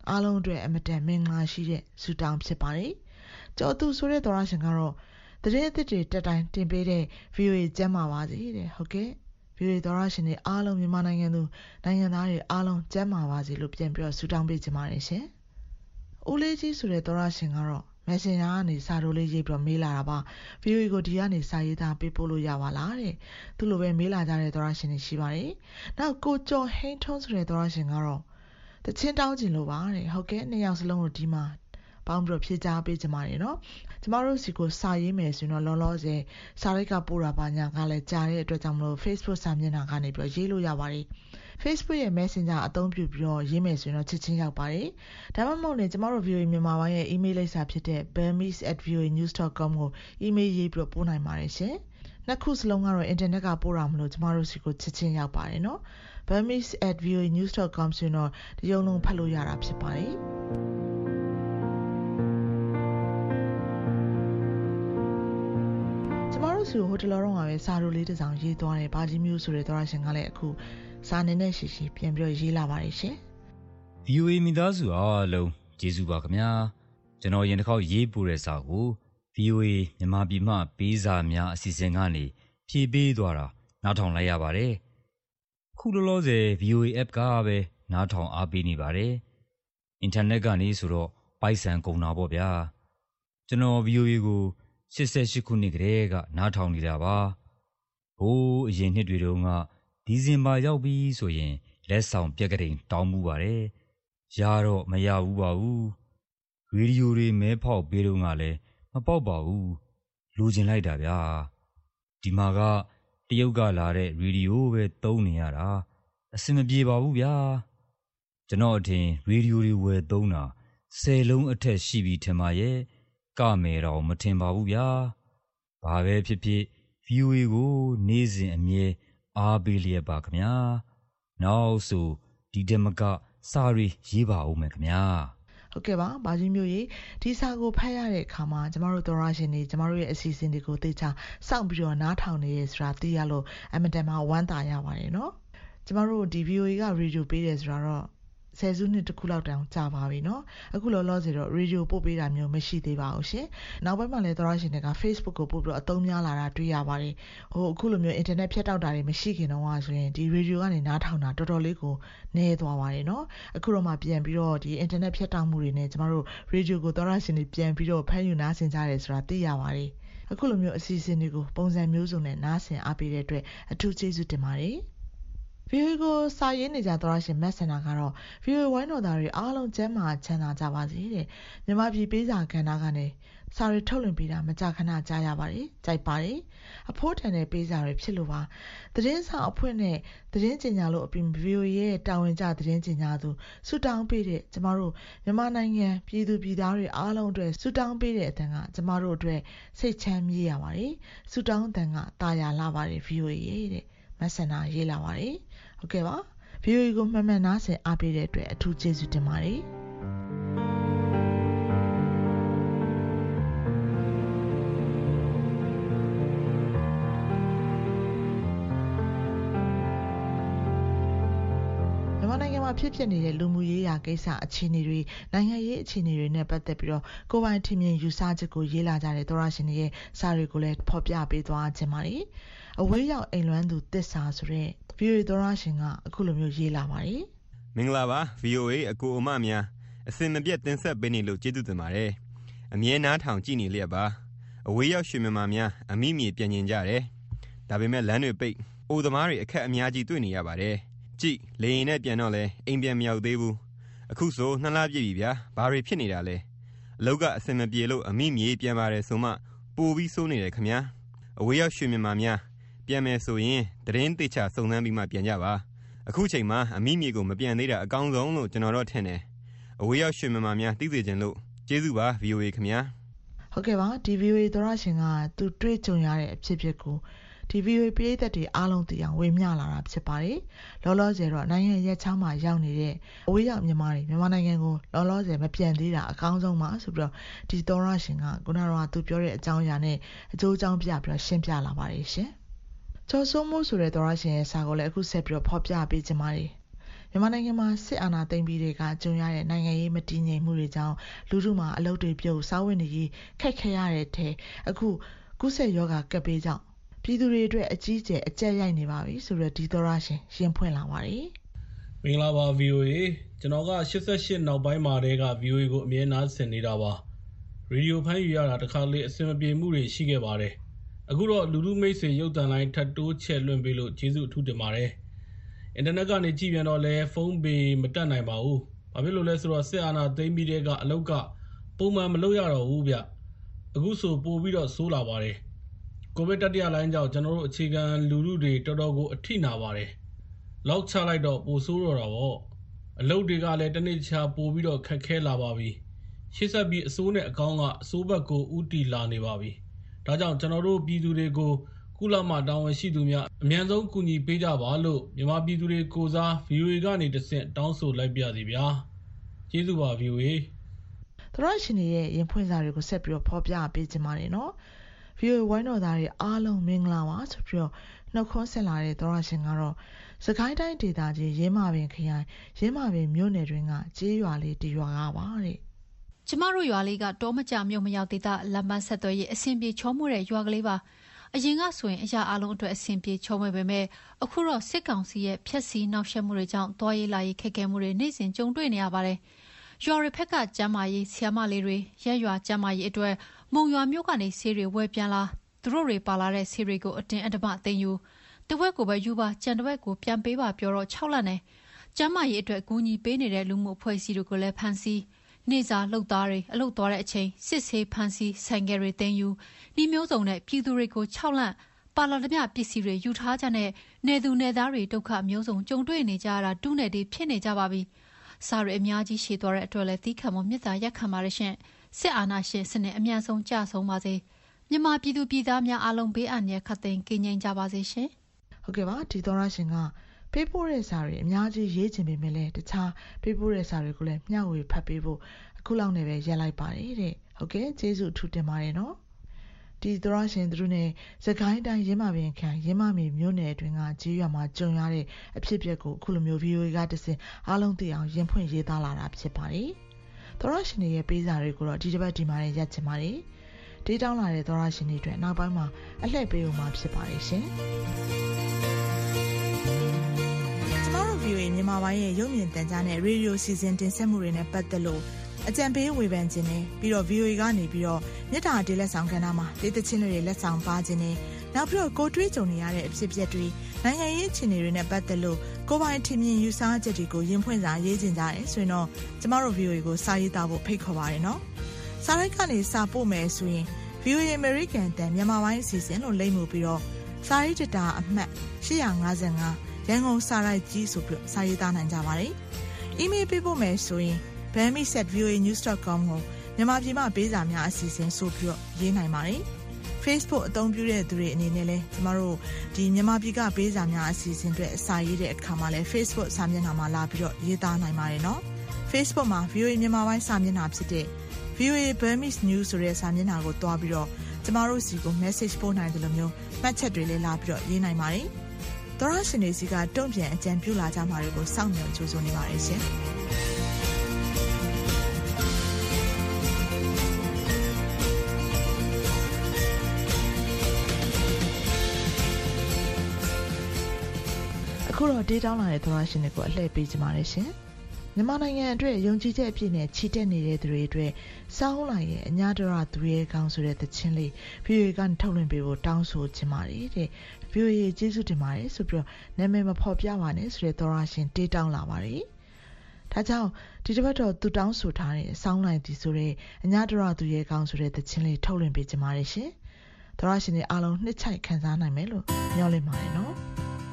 အားလုံးအတွက်အမတန်မင်္ဂလာရှိတဲ့ဆုတောင်းဖြစ်ပါတယ်ကြော်သူဆိုတဲ့သောရရှင်ကတော့သတင်းအသစ်တွေတက်တိုင်းတင်ပေးတဲ့ ဗီအိုအေ ကျမ်းမာပါစေတဲ့ဟုတ်ကဲ့ ဗီအိုအေသောရရှင်တွေအားလုံးမြန်မာနိုင်ငံသူနိုင်ငံသားတွေအားလုံးကျမ်းမာပါစေလို့ပြန်ပြီးတော့ဆုတောင်းပေးချင်ပါတယ်ရှင်ဦးလေးကြီးဆိုတဲ့သောရရှင်ကတော့Messenger ကနေစာတိုးလေးရေးပြီးမေးလာတာပါ ဗီအိုအေ ကိုဒီကနေစာရေးသားပေးပို့လို့ရပါလားတဲ့သူလိုပဲမေးလာကြတဲ့သောရရှင်တွေရှိပါတယ်နောက်ကိုကျော်ဟိန်းထွန်းဆိုတဲ့သောရရှင်ကတော့တချင်းတောင်းကျင်လို့ပါတဲ့ဟုတ်ကဲ့နှစ်ယောက်စလုံးကိုဒီမှာပေါင်းပြီးတော့ဖြည့်ကြားပေးကြပါတယ်နော်ကျမတို့စီကိုစာရေးမယ်ဆိုရင်တော့လောလောဆယ်စာရိုက်ကပို့တာပါညာကလည်းကြားတဲ့အတွက်ကြောင့်မလို့ Facebook စာမျက်နှာကနေပြီးတော့ရေးလို့ရပါတယ်Facebook ရဲ့ Messenger အသုံးပြုပြီးတော့ရေးမယ်ဆိုရင်တော့ချက်ချင်းရောက်ပါတယ်ဒါမှမဟုတ်လည်းကျမတို့ ဗီအိုအေ မြန်မာပိုင်းရဲ့ email လိပ်စာဖြစ်တဲ့ burmese at v o a news dot com ကို email ရေးပြီးတော့ပို့နိုင်ပါတယ်ရှင်နှစ်ခုစလုံးကတော့ internet ကပို့တာမလို့ကျမတို့စီကိုချက်ချင်းရောက်ပါတယ်နော် burmese at v o a news dot com ဆိုရင်တော့ဒီရုံလုံးဖတ်လို့ရတာဖြစ်ပါတယ်ကျမတို့စီကိုဟိုတလောတော့မှာပဲစာရိုးလေးတစ်စောင်ရေးသွားတယ်ဘာကြီးမျိုးဆိုတဲ့သောရရှင်ကလည်းအခုစာနေနဲ့ရှိရှိပြန်ပြီးရေးလာပါတယ်ရှင်ဗီအိုအေ မိသားစုအားလုံးကျေးဇူးပါခင်ဗျာကျွန်တော်ရင်တစ်ခေါက်ရေးပို့တဲ့စာကို ဗီအိုအေ မြန်မာပြည်မှပေးစာများအစီအစဉ်ကနေဖြည့်ပေးသွားတာနားထောင်လိုက်ရပါတယ်ခုလောလောဆယ် ဗီအိုအေ app ကပဲနားထောင်အားပေးနေပါတယ်အင်တာနက်ကနေဆိုတော့ပိုက်ဆံကုန်တာပေါ့ဗျာကျွန်တော် ဗီအိုအေ ကို၈၈ခုနှစ်ကတည်းကနားထောင်နေတာပါဟိုးအရင်နှစ်တွေတုန်းကဒီဇင်ဘာရောက်ပြီဆိုရင်လက်ဆောင်ပြက်ကလေးတောင်းမှုပါတယ်ရတော့မရဘူးပါဘူးရေဒီယိုတွေမဲဖောက်ပေးတော့ကလည်းမပေါက်ပါဘူးလိုချင်လိုက်တာဗျာဒီမှာကတရုတ်ကလာတဲ့ရေဒီယိုပဲသုံးနေရတာအဆင်မပြေပါဘူးဗျာကျွန်တော်အထင်ရေဒီယိုတွေဝယ်သုံးတာဆယ်လုံးအထက်ရှိပြီထင်ပါရဲ့ကမယ်တော့မထင်ပါဘူးဗျာဘာပဲဖြစ်ဖြစ် ဗီအိုအေ ကိုနေ့စဉ်အမြဲအားပေးလျက်ပါခင်ဗျာနောက်ဆိုဒီတမကစာရီရေးပါဦးမယ်ခင်ဗျာဟုတ်ကဲ့ပါဘာကြီးမျိုးကြီးဒီစာကိုဖတ်ရတဲ့အခါမှာကျမတို့သောရရှင်တွေကျမတို့ရဲ့အစီအစဉ်တွေကိုသိချစောင့်ပြီးတော့နားထောင်နေရဆိုတာသိရလို့အမတန်မှဝမ်းသာရပါတယ်နော်ကျမတို့ဒီ ဗီအိုအေ ကရေဒီယိုပေးတယ်ဆိုတာတော့ဆယ်စုနှစ်တစ်ခုလောက်တောင်ကြာပါပြီเนาะအခုလောလောဆယ်တော့ရေဒီယိုပို့ပေးတာမျိုးမရှိသေးပါဘူးရှင်နောက်ပိုင်းမှာလည်းသောရရှင်တွေက Facebook ကိုပို့ပြီးတော့အသုံးများလာတာတွေ့ရပါတယ်ဟိုအခုလိုမျိုး internet ဖြတ်တောက်တာတွေမရှိခင်တော့ဆိုရင်ဒီရေဒီယိုကနေနားထောင်တာတော်တော်လေးကိုနည်းသွားပါတယ်เนาะအခုတော့မှပြန်ပြီးတော့ဒီ internet ဖြတ်တောက်မှုတွေနဲ့ကျမတို့ရေဒီယိုကိုသောရရှင်တွေပြန်ပြီးတော့ဖမ်းယူနားဆင်ကြတယ်ဆိုတာသိရပါတယ်အခုလိုမျိုးအစီအစဉ်တွေကိုပုံစံမျိုးစုံနဲ့နားဆင်အားပေးတဲ့အတွက်အထူးကျေးဇူးတင်ပါတယ်ဗီအိုအေ ကိုစာရေးနေကြသောရရှင်မက်ဆန်နာကတော့ ဗီအိုအေ ဝိုင်းတော်သားတွေအားလုံးကျန်းမာချမ်းသာကြပါစေတဲ့မြန်မာပြည်ပေးစာကဏ္ဍကနေစာရီထုတ်လွှင့်ပေးတာမကြာခဏကြားရပါတယ်ကြိုက်ပါတယ်အဖိုးတန်တဲ့ပေးစာတွေဖြစ်လို့ပါသတင်းစာအဖွဲ့နဲ့သတင်းကြေညာလို့အပြင် ဗီအိုအေ ရဲ့တာဝန်ကျသတင်းကြေညာသူဆူတောင်းပေးတဲ့ကျမတို့မြန်မာနိုင်ငံပြည်သူပြည်သားတွေအားလုံးအတွက်ဆူတောင်းပေးတဲ့အတန်ကကျမတို့အတွက်စိတ်ချမ်းမြေ့ရပါတယ်ဆူတောင်းအတန်ကတာယာလာပါတယ် ဗီအိုအေ ရဲ့တဲ့မက်ဆန်နာရေးလာပါတယ်ဟုတ်ကဲ့ပါ ဗီအိုအေ ကိုမှန်မှန်နားဆင်အားပေးတဲ့အတွက်အထူးကျေးဇူးတင်ပါတယ်မြန်မာနိုင်ငံမှာဖြစ်ဖြစ်နေတဲ့လူမှုရေးရာကိစ္စအခြေအနေတွေနိုင်ငံရေးအခြေအနေတွေနဲ့ပတ်သက်ပြီးတော့ကိုယ်ပိုင်ထင်မြင်ယူဆချက်ကိုရေးလာကြတဲ့သောရရှင်တွေရဲ့စာတွေကိုလည်းဖော်ပြပေးသွားခြင်းပါတယ်အဝေးရောက်အိမ်လွမ်းသူသစ္စာဆိုတဲ့ ဗီအိုအေ သောရရှင်ကအခုလိုမျိုးရေးလာပါတယ်မင်္ဂလာပါ ဗီအိုအေ အကိုအမများအစင်မပြတ်တင်ဆက်ပေးနေလို့ကျေးဇူးတင်ပါတယ်အမြဲနားထောင်ကြည့်နေလျက်ပါအဝေးရောက်ရွှေမြန်မာများအမိမြေပြန်ကျင်ကြတယ်ဒါပေမဲ့လမ်းတွေပိတ်အိုသမားတွေအခက်အများကြီးတွေ့နေရပါတယ်ကြည့်လေရင်နဲ့ပြန်တော့လဲအိမ်ပြန်မရောက်သေးဘူးအခုဆိုနှစ်လပြည့်ပြီဗျာဘာတွေဖြစ်နေတာလဲအလုပ်ကအစင်မပြေလို့အမိမြေပြန်ပါတယ်ဆိုမှပိုပြီးစိုးနေတယ်ခမညာအဝေးရောက်ရွှေမြန်မာများပြန်မယ်ဆိုရင်သတင်းသေချာစုံစမ်းပြီးမှပြန်ကြပါအခုချိန်မှာအမိမြေကိုမပြန်သေးတာအကောင်းဆုံးလို့ကျွန်တော်တို့ထင်တယ်အဝေးရောက်ရွှေမြန်မာများသိစေခြင်းလို့ကျေးဇူးပါ ဗီအိုအေ ခင်ဗျာဟုတ်ကဲ့ပါဒီ ဗီအိုအေ သောရရှင်ကသူတွေ့ကြုံရတဲ့အဖြစ်အပျက်ကိုဒီ ဗီအိုအေ ပရိသတ်တွေအားလုံးသိအောင်ဝေမျှလာတာဖြစ်ပါတယ်လောလောဆယ်တော့နိုင်ငံရဲ့ချောင်းမှာရောက်နေတဲ့အဝေးရောက်မြန်မာတွေမြန်မာနိုင်ငံကိုလောလောဆယ်မပြန်သေးတာအကောင်းဆုံးပါဆိုပြီးတော့ဒီသောရရှင်ကခုနကတော့သူပြောတဲ့အကြောင်းအရာနဲ့အကျိုးအကြောင်းပြပြီးတော့ရှင်းပြလာပါတယ်ရှင်ကျော်စိုးမိုးဆိုတဲ့သောရရှင်ရဲ့စာကိုလည်းအခုဆက်ပြီးတော့ဖော်ပြပေးခြင်းပါတယ်မြန်မာနိုင်ငံမှာစစ်အာဏာသိမ်းပြီးတဲ့ကကြုံရတဲ့နိုင်ငံရေးမတည်ငြိမ်မှုတွေကြောင့်လူထုမှာအလုပ်တွေပြုတ်စားဝတ်နေရေးခက်ခဲရတဲ့ထဲအခုကူးစက်ရောဂါကပ်ဘေးကြောင့်ပြည်သူတွေအတွက်အကြီးကျယ်အကျက်ရိုက်နေပါပြီဆိုတော့ဒီသောရရှင်ရင်ဖွင့်လာပါတယ်မင်္ဂလာပါ ဗီအိုအေ ကျွန်တော်က၈၈နောက်ပိုင်းမှာတည်းက ဗီအိုအေ ကိုအမြဲနားဆင်နေတာပါရေဒီယိုဖမ်းယူရတာတစ်ခါလေအဆင်မပြေမှုတွေရှိခဲ့ပါတယ်အခုတော့လူလူမိတ်ဆွေရုပ်သံလိုင်းထပ်တိုးချဲ့လွှင့်ပေးလို့ကျေးဇူးအထူးတင်ပါတယ်အင်တာနက်ကနေကြည့်ပြန်တော့လဲဖုန်းပေမတက်နိုင်ပါဘူးဘာဖြစ်လို့လဲဆိုတော့စစ်အာဏာသိမ်းပြီးတဲ့ကအလုပ်ကပုံမှန်မလုပ်ရတော့ဘူးဗျအခုဆိုပို့ပြီးတော့ဆိုးလာပါတယ်ကိုဗစ်တတိယလိုင်းကြောင့်ကျွန်တော်တို့အခြေခံလူလူတွေတော်တော်ကိုအထိနာပါတယ်လောက်ချလိုက်တော့ပိုဆိုးတော့တာပေါ့အလုပ်တွေကလည်းတနေ့ချာပို့ပြီးတော့ခက်ခဲလာပါပြီရှေ့ဆက်ပြီးအစိုးနဲ့အကောင်းကအစိုးဘက်ကိုဥတီလာနေပါပြီဒါကြောင့်ကျွန်တော်တို့ပြည်သူတွေကိုကုလမှာတာဝန်ရှိသူများအမြန်ဆုံးကူညီပေးကြပါလို့မြန်မာပြည်သူတွေကိုစား ဗီအိုအေ ကနေတဆင့်တောင်းဆိုလိုက်ပြစီဗျာကျေးဇူးပါ ဗီအိုအေသရရှင်ရဲ့ရင်ဖွင့်စာတွေကိုဆက်ပြီးတော့ဖော်ပြပေးကြပါမယ်နော် ဗီအိုအေ ဝိုင်းတော်သားတွေအားလုံးမင်္ဂလာပါဆိုပြီးတော့နှုတ်ခွန်းဆက်လာတဲ့သရရှင်ကတော့စကိုင်းတိုင်းဒေသကြီးရင်းမာပင်ခရိုင်ရင်းမာပင်မြို့နယ်တွင်ကကျေးရွာလေးတရွာကပါတဲ့ကျမတို့ရွာလေးကတောမကြမြို့မရောက်သေးတဲ့လမ်းပန်းဆက်သွယ်ရေးအဆင်ပြေချောမွေ့တဲ့ရွာကလေးပါအရင်ကဆိုရင်အရာအလုံးအတွက်အဆင်ပြေချောမွေ့ပေမဲ့အခုတော့စစ်ကောင်စီရဲ့ဖျက်ဆီးနှောက်ယှက်မှုတွေကြောင့်တွားရေးလာရေးခက်ခဲမှုတွေနေ့စဉ်ကြုံတွေ့နေရပါတယ်ရွာတွေဖက်ကကျမ်းမာရေးဆီယမလေးတွေရက်ရွာကျမ်းမာရေးအတွက်မုံရွာမြို့ကနေဆေးတွေဝယ်ပြန်လာသူတို့တွေပါလာတဲ့ဆေးတွေကိုအတင်းအဓမ္မသိမ်းယူတဝက်ကိုပဲယူပါကြံတဝက်ကိုပြန်ပေးပါပြောတော့၆လနဲ့ကျမ်းမာရေးအတွက်ကူညီပေးနေတဲ့လူမှုအဖွဲ့အစည်းတွေကိုလည်းဖမ်းဆီးနေစာလှုပ်သားတွေအလုပ်သွားတဲ့အချိန်စစ်ဆေးဖမ်းဆီးဆိုင်ကယ်တွေတင်ယူဒီမျိုးစုံနဲ့ပြည်သူတွေကို၆လန့်ပါလာတဲ့ပစ္စည်းတွေယူထားကြတဲ့နေသူနေသားတွေဒုက္ခမျိုးစုံကြုံတွေ့နေကြရတာတူးနယ်တွေဖြစ်နေကြပါပြီစားရအများကြီးရှည်သွားတဲ့အတွက်လည်းသီးခံမှုမြစ်တာရက်ခံပါရရှင်စစ်အာဏာရှင်စနစ်အမြန်ဆုံးကြဆုံးပါစေမြန်မာပြည်သူပြည်သားများအားလုံးဘေးအန္တရာယ်ခတ်သိမ်းကင်းငြိမ်းကြပါစေရှင်ဟုတ်ကဲ့ပါဒီသောရရှင်ကပေးပို့တဲ့စာတွေအများကြီးရေးချင်ပေမဲ့လည်းတခြားပေးပို့တဲ့စာတွေကိုလည်းမျှဝေဖတ်ပေးဖို့အခုလောက်နဲ့ပဲရက်လိုက်ပါတယ်တဲ့ဟုတ်ကဲ့ကျေးဇူးထူးတင်ပါတယ်နော်ဒီသောရရှင်တို့နဲ့စကိုင်းတိုင်းရင်းမာပင်ခရိုင်ရင်းမာပင်မြို့နယ်အတွင်းကကျေးရွာမှာကြုံရတဲ့အဖြစ်အပျက်ကိုအခုလိုမျိုး ဗီအိုအေ ကတဆင့်အားလုံးသိအောင်ရင်ဖွင့်ရေးသားလာတာဖြစ်ပါတယ်သောရရှင်ရဲ့ပေးစာတွေကိုတော့ဒီတစ်ပတ်ဒီမှာနဲ့ရက်ချင်ပါတယ်ဒေးတောင်းလာတဲ့သောရရှင်တွေအတွက်နောက်ပိုင်းမှာအလှည့်ပေးဦးမှာဖြစ်ပါတယ်ရှင်ကျမတို့ ဗီအိုအေ မြန်မာပိုင်းရဲ့ရုပ်မြင်သံကြားနဲ့ရေဒီယိုစီစဉ်တင်ဆက်မှုတွေနဲ့ပတ်သက်လို့အကြံပေးဝေဖန်ခြင်းနဲ့ပြီးတော့ ဗီအိုအေ ကနေပြီးတော့မြေတားဒေးလက်ဆောင်ကဏ္ဍမှာဒေသချင်းတွေလက်ဆောင်ပါခြင်းနဲ့နောက်ပြီးတော့ကိုတွေးကြုံနေရတဲ့အဖြစ်အပျက်တွေနိုင်ငံရေးအခြေအနေတွေနဲ့ပတ်သက်လို့ကိုပိုင်ထင်မြင်ယူဆချက်တွေကိုရင်ဖွင့်စာရေးခြင်းကြတယ်ဆိုရင်တော့ကျမတို့ ဗီအိုအေ ကိုစာရေးသားဖို့ဖိတ်ခေါ်ပါတယ်နော်စာရိုက်ကနေစာပို့မယ်ဆိုရင် ဗီအိုအေ American တန်မြန်မာပိုင်းအစီအစဉ်လို့လိမ့်မှုပြီးတော့စာရေးတတာအမှတ်၈၅၅ရန်ကုန်စာရိုက်ကြီးဆိုပြီးစာရေးသားနိုင်ကြပါတယ်။ email ပေးပို့မယ်ဆိုရင် burmese at v o a news dot com ကိုမြန်မာပြည်မှာပေးစာများအစီအစဉ်ဆိုပြီးတော့ရေးနိုင်ပါတယ်။ Facebook အသုံးပြုတဲ့သူတွေအနေနဲ့လည်းကျမတို့ဒီမြန်မာပြည်ကပေးစာများအစီအစဉ်တွေအစာရေးတဲ့အခါမှာလည်း Facebook စာမျက်နှာမှာလာပြီးတော့ရေးသားနိုင်ပါတယ်နော်။ Facebook မှာ ဗီအိုအေ မြန်မာပိုင်းစာမျက်နှာဖြစ်တဲ့ ဗီအိုအေ Burmese News ဆိုတဲ့စာမျက်နှာကိုတွားပြီးတော့ကျမတို့စီကို message ပို့နိုင်တယ်လို့မျိုးမှတ်ချက်တွေလည်းလာပြီးတော့ရေးနိုင်ပါတယ်။သောရရှင်တွေစီကတုံ့ပြန်အကြံပြုလာကြမှာတွေကိုစောင့်မျှော်ကြိုးစားနေပါတယ်ရှင်။အခုတော့ဒေးတောင်းလာတဲ့သောရရှင်တွေကိုအလှည့်ပေးကြပါရရှင်။မြန်မာနိုင်ငံအတွက်ယုံကြည်ချက်အပြည့်နဲ့ချီတက်နေတဲ့သူတွေအတွက်စောင်းလိုက်ရဲ့အညာတော်သူရဲ့ကောင်းဆိုတဲ့သချင်းလေး ဗီအိုအေ ကနေထုတ်လွှင့်ပေးဖို့တောင်းဆိုချင်ပါတယ်တဲ့။ ဗီအိုအေ ကျေးဇူးတင်ပါတယ်ဆိုပြီးတော့နာမည်မဖော်ပြပါနဲ့ဆိုတဲ့သောရရှင်တေးတောင်းလာပါတယ်။ဒါကြောင့်ဒီတစ်ပတ်တော့သူတောင်းဆိုထားတဲ့စောင်းလိုက်ဒီဆိုတဲ့အညာတော်သူရဲ့ကောင်းဆိုတဲ့သချင်းလေးထုတ်လွှင့်ပေးကြပါရရှင်။သောရရှင်တွေအားလုံးနှစ်ချိုက်ခံစားနိုင်မယ်လို့မျှော်လင့်ပါတယ်နော်။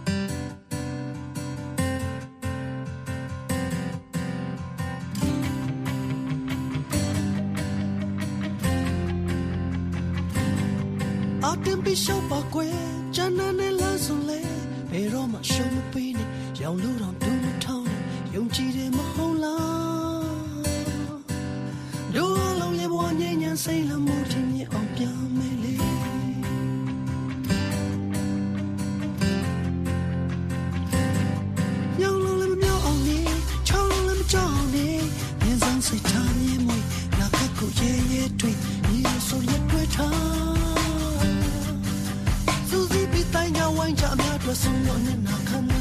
တင်ပြီးရှောက်ပါကွယ်ဂျန်နာနဲ့လမ်းဆုံးလဲဘယ်တော့မှရှုံးမပေးနဲ့ရောင်လို့တော့ဒူးမထောင်းနဲ့ယုံကြည်တယ်မဟုတ်လားတို့အလုံးရဲ့ဘဝငြိမ်းချမ်းစိတ်လမှုချင်းမြအောင်ပြမယ်လေရောင်လို့လည်းမမြောက်အောင်နေဆုံးတော့နဲ့နာခံနေ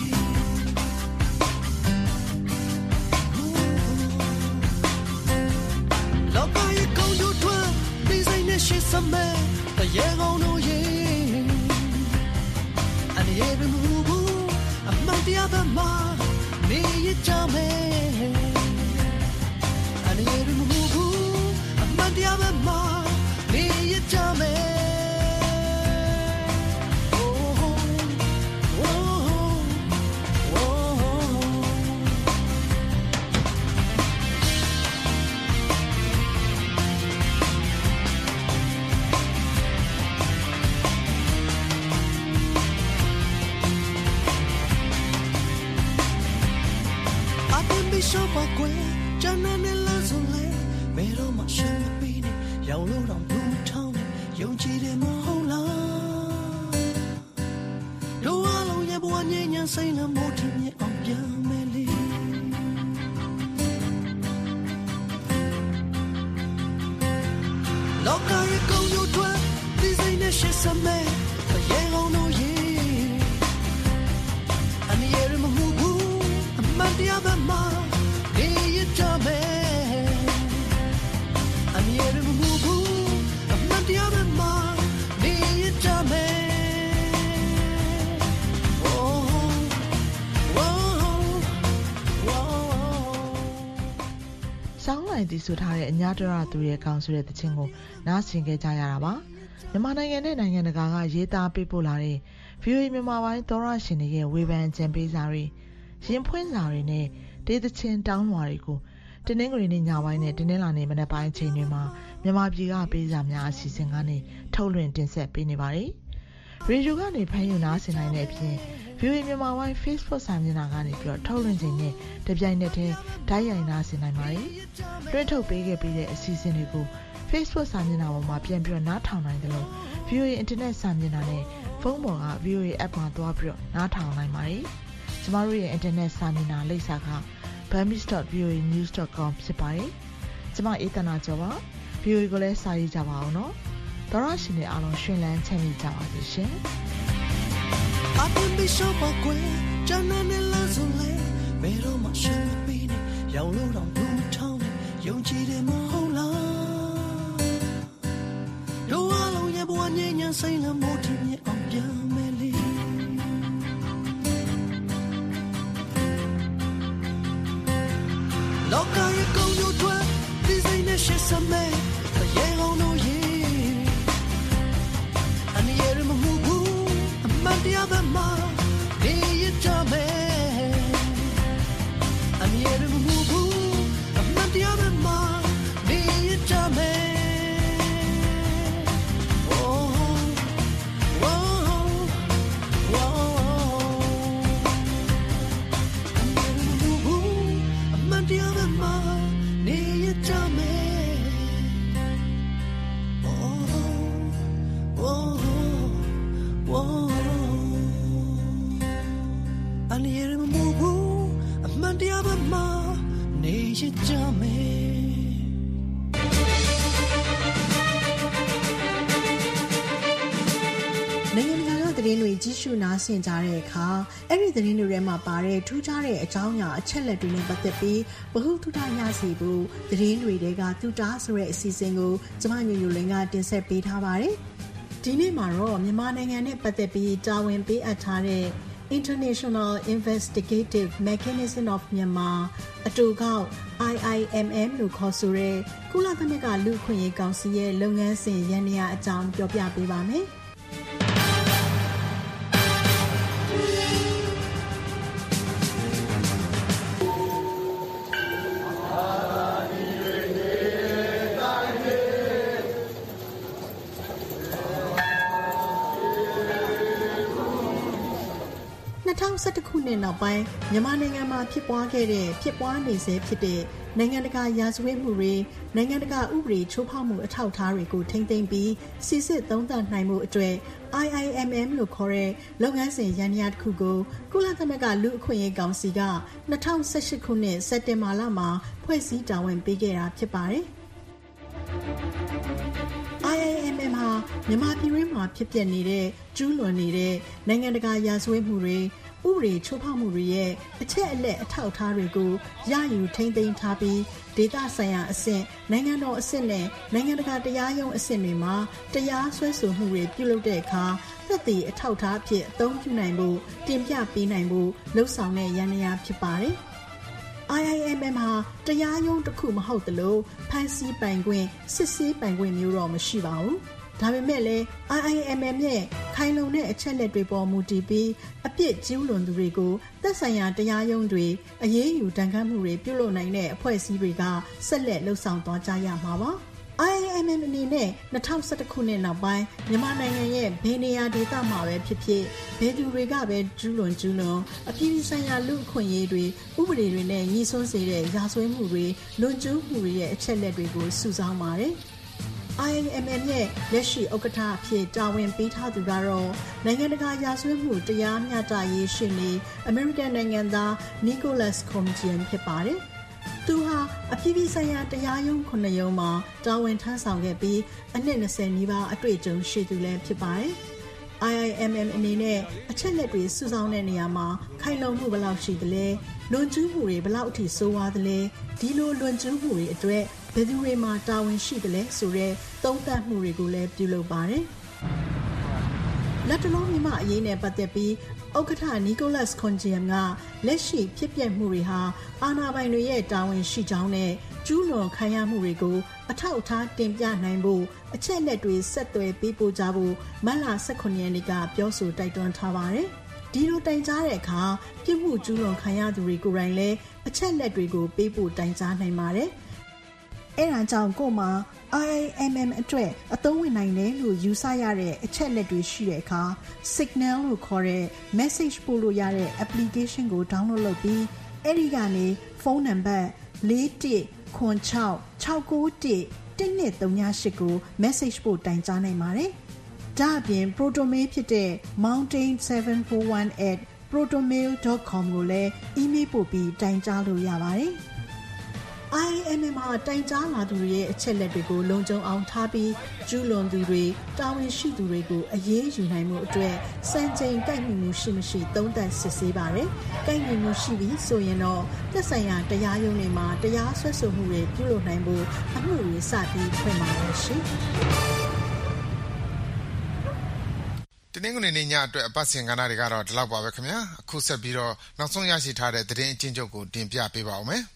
လောကရဲ့ကောင်းကျိုးထွန်းဒီစိတ်နဲ့ရှိစမဲတရေကောင်းတို့ရဲ့အနေရမှုဘူးအမှန်တရားပဲမှာနေရကြမယ်အနေရမှုဘူးအမှန်တရားပဲမှာနေရကြမယ်ရှော့ပါကွယ်ဂျန်နာနဲ့လမ်းဆုံးလေဘယ်တော့မှရှင်းမပြီးနဲ့ရောင်လို့တော့ဘူးမထောင်းနဲ့ယုံကြည်တယ်မဟုတ်လားတို့အလုံးရဲ့ဘဝငြိမ်းချမ်းစိတ်နဲ့မို့ထင်မြင်အောင်ပြန်မယ်လေလောကရဲ့ကောင်းကျိုးတွေဒီစိတ်နဲ့ရှင်းစမယ်ရေကောင်းတို့ရဲ့အနေရမမှုဘူးအမှန်တရားပဲမှာဆောင်းလိုက်တည်ဆိုထားတဲ့အညာတရသူရဲ့ကောင်းဆိုတဲ့တခြင်းကိုနားဆင်ကြကြရတာပါမြန်မာနိုင်ငံနဲ့နိုင်ငံတကာကရေးသားပေးပို့လာတဲ့ ဗီအိုအေ မြန်မာပိုင်းသောရရှင်တွေရဲ့ဝေဖန်ကြံပေးစာတွေရင်ဖွင့်စာတွေနဲ့ဒေသချင်းတောင်းလွှာတွေကိုတင်းနှင်းကလေးနဲ့ညပိုင်းနဲ့တင်းနှင်းလာနေမနေ့ပိုင်းအချိန်တွေမှာမြန်မာပြည်ကပေးစာများအစီအစဉ်ကနေထုတ်လွှင့်တင်ဆက်ပေးနေပါတယ်ရေဒီယိုကနေဖမ်းယူနားဆင်နိုင်တဲ့အပြင် ဗီအိုအေ မြန်မာပိုင်း Facebook စာမျက်နှာကနေပြီးတော့ထုတ်လွှင့်ခြင်းနဲ့တပြိုင်နက်တည်းဓာတ်ရိုက်နားဆင်နိုင်ပါတယ်တွင်းထုတ်ပေးခဲ့ပြီးတဲ့အစီအစဉ်တွေကို Facebook စာမျက်နှာပေါ်မှာပြန်ပြီးတော့နားထောင်နိုင်တယ်လို့ ဗီအိုအေ Internet စာမျက်နှာနဲ့ဖုန်းပေါ်က ဗီအိုအေ App မှာသွားပြီးတော့နားထောင်နိုင်ပါတယ်ကျမတို့ရဲ့ Internet စာမျက်နှာလိပ်စာက bambis dot v o a news dot com ဖြစ်ပါတယ်ကျမအေးသနာကျော်ပါ ဗီအိုအေ ကိုလည်းစာရေးကြပါအောင်နော်သောရရှင်တွေအားလုံးရှင်လန်းချမ်းမြေ့ကြပါစေရှင် I can be so far away, Jana ne la sole, pero ma shin be ne, yao lo dong bu tong, yong chi de ma ho la. Do a lo ye bo nye nya sai la mo ti nye ong pya me li. Lo ka ye kong yo twa, di sai ne she sa me, ta ye gong no ye. Ani ye re mo mu bu, a man dia ba ma, ni ye cha me. Ani ye re mo mu bu, a man dia ba ma, ni ye cha me. နိုင်ငံတကာကသတင်းတွေကြီးစုနားဆင်ကြတဲ့အခါအဲ့ဒီသတင်းတွေထဲမှာပါတဲ့ထူးခြားတဲ့အကြောင်းအရာအချက်လက်တွေနဲ့ပတ်သက်ပြီးဗဟုသုတရစေဖို့သတင်းတွေတဲကတူတာဆိုတဲ့အစီအစဉ်ကိုကျမညိုညိုလင်းကတင်ဆက်ပေးထားပါတယ်ဒီနေ့မှာတော့မြန်မာနိုင်ငံနဲ့ပတ်သက်ပြီးတာဝန်ပေးအပ်ထားတဲ့ International Investigative Mechanism of Myanmar အတူကောက် I I M M လို့ခေါ်ဆိုတဲ့ကုလသမဂ္ဂလူ့အခွင့်အရေးကောင်စီရဲ့လုပ်ငန်းစဉ်ရန်နေရာအကြောင်းပြောပြပေးပါမယ်၂၀၁၁ခုနှစ်နောက်ပိုင်းမြန်မာနိုင်ငံမှာဖြစ်ပွားခဲ့တဲ့ဖြစ်ပွားနေစေဖြစ်တဲ့နိုင်ငံတကာရာဇဝတ်မှုတွေနိုင်ငံတကာဥပဒေချိုးဖောက်မှုအထောက်အထားတွေကိုထိန်းသိမ်းပြီးစစ်စစ်သုံးသပ်နိုင်မှုအတွက် I I M M လို့ခေါ်တဲ့လုပ်ငန်းစဉ်ရန်ရာတစ်ခုကိုကုလသမဂ္ဂလူ့အခွင့်အရေးကောင်စီက၂၀၁၈ခုနှစ်စက်တင်ဘာလမှာဖွဲ့စည်းတာဝန်ပေးခဲ့တာဖြစ်ပါတယ်I I I M M ဟာမြန်မာပြည်တွင်းမှာဖြစ်ပျက်နေတဲ့ကျူးလွန်နေတဲ့နိုင်ငံတကာရာဇဝတ်မှုတွေဥပဒေချိုးဖောက်မှုတွေရဲ့အချက်အလက်အထောက်အထားတွေကိုရယူထိန်းသိမ်းထားပြီးဒေသဆိုင်ရာအဆင့်နိုင်ငံတော်အဆင့်နဲ့နိုင်ငံတကာတရားရုံးအဆင့်တွေမှာတရားစွဲဆိုမှုတွေပြုလုပ်တဲ့အခါသက်သေအထောက်အထားအဖြစ်အသုံးပြုနိုင်ဖို့တင်ပြပေးနိုင်ဖို့လှုံ့ဆော်တဲ့ယန္တရားဖြစ်ပါတယ်I I M M ဟာတရားရုံးတစ်ခုမဟုတ်သလိုဖန်ဆီးပိုင်ခွင့်စစ်ဆေးပိုင်ခွင့်မျိုးတော့မရှိပါဘူး။ဒါပေမဲ့လည်း I I M M ရဲ့ခိုင်လုံတဲ့အချက်လက်တွေပေါ်မူတည်ပြီးအပြစ်ကျူးလွန်သူတွေကိုသက်ဆိုင်ရာတရားရုံးတွေအရေးယူတန်ခတ်မှုတွေပြုလုပ်နိုင်တဲ့အဖွဲ့အစည်းတွေကဆက်လက်လှုပ်ဆောင်သွားကြရမှာပါ။ I I M M အနေနဲ့၂၀၁၁ခုနှစ်နောက်ပိုင်းမြန်မာနိုင်ငံရဲ့ဘယ်နေရာဒေသမှာပဲဖြစ်ဖြစ်ဘယ်သူတွေကပဲကျူးလွန်ကျူးလွန်အပြည်ပြည်ဆိုင်ရာလူ့အခွင့်အရေးတွေဥပဒေတွေနဲ့ညီစွန်းစေတဲ့ရာဇဝတ်မှုတွေလွန်ကျူးမှုတွေရဲ့အချက်လက်တွေကိုစုဆောင်းပါတယ်။ I I M M ရဲ့လက်ရှိဥက္ကဋ္ဌအဖြစ်တာဝန်ပေးထားသူကတော့နိုင်ငံတကာရာဇဝတ်မှုတရားမျှတရေးရှင်းနေအမေရိကန်နိုင်ငံသား Nicholas Koumjian ဖြစ်ပါတယ်။သူဟာအပြည်ပြည်ဆိုင်ရာတရားရုံးခုနှစ်ရုံးမှာတာဝန်ထမ်းဆောင်ခဲ့ပြီးအနှစ်၂၀နီးပါးအတွေ့အကြုံရှိသူလည်းဖြစ်ပါတယ်။ I I M M အနေနဲ့အချက်လက်တွေစုဆောင်းတဲ့နေရာမှာခိုင်လုံမှုဘယ်လောက်ရှိသလဲလွန်ကျူးမှုတွေဘယ်လောက်အထိဆိုးဝါးသလဲဒီလိုလွန်ကျူးမှုတွေအတွက်ဘယ်သူတွေမှာတာဝန်ရှိသလဲဆိုတဲ့သုံးသပ်မှုတွေကိုလည်းပြုလုပ်ပါတယ်။လက်တလုံးမြန်မာအရေးနဲ့ပတ်သက်ပြီးဥက္ကဋ္ဌ Nicholas Koumjian ကလက်ရှိဖြစ်ပျက်မှုတွေဟာအာဏာပိုင်တွေရဲ့တာဝန်ရှိကြောင်းနဲ့ကျူးလွန်ခံရမှုတွေကိုအထောက်အထားတင်ပြနိုင်ဖို့အချက်လက်တွေဆက်သွယ်ပေးပို့ကြဖို့မတ်လ၁၇ရက်နေ့ကပြောဆိုတိုက်တွန်းထားပါတယ်။ဒီလိုတိုင်ကြားတဲ့အခါပြစ်မှုကျူးလွန်ခံရသူတွေကိုယ်တိုင်လည်းအချက်လက်တွေကိုပေးပို့တိုင်ကြားနိုင်ပါတယ်။အဲဒါကြောင့်ကို့မှာ I I M M အတွက်အသုံးဝင်နိုင်တယ်လို့ယူဆရတဲ့အချက်လက်တွေရှိတဲ့အခါ Signal လို့ခေါ်တဲ့ message ပို့လို့ရတဲ့ application ကို download လုပ်ပြီးအဲဒီကနေဖုန်းနံပါတ်၄၁၇၆၆၉၁၁၂၃၈ကို message ပို့တိုင်ကြားနိုင်ပါတယ်။ဒါ့အပြင် Protonmail ဖြစ်တဲ့ mountain seven four one at protonmail dot com ကိုလည်း email ပို့ပြီးတိုင်ကြားလို့ရပါတယ်။ I I M M ဟာတိုင်ကြားလာသူတွေရဲ့အချက်လက်တွေကိုလုံခြုံအောင်ထားပြီးကျူးလွန်သူတွေတာဝန်ရှိသူတွေကိုအရေးယူနိုင်မှုအတွက်စံချိန်ကိုက်ညီမှုရှိမရှိသုံးသပ်စစ်ဆေးပါတယ်။ကိုက်ညီမှုရှိပြီးဆိုရင်တော့သက်ဆိုင်ရာတရားရုံးတွေမှာတရားစွဲဆိုမှုတွေပြုလုပ်နိုင်ဖို့အမှုတွေစပြီးဖွင့်ပါမယ်ရှင်။တနင်္ဂနွေနေ့ညအတွက်အပတ်စဉ်ကဏ္ဍတွေကတော့ဒီလောက်ပါပဲခင်ဗျာ။အခုဆက်ပြီးတော့နောက်ဆုံးရရှိထားတဲ့သတင်းအကျဉ်းချုပ်ကိုတင်ပြပေးပါဦးမယ်။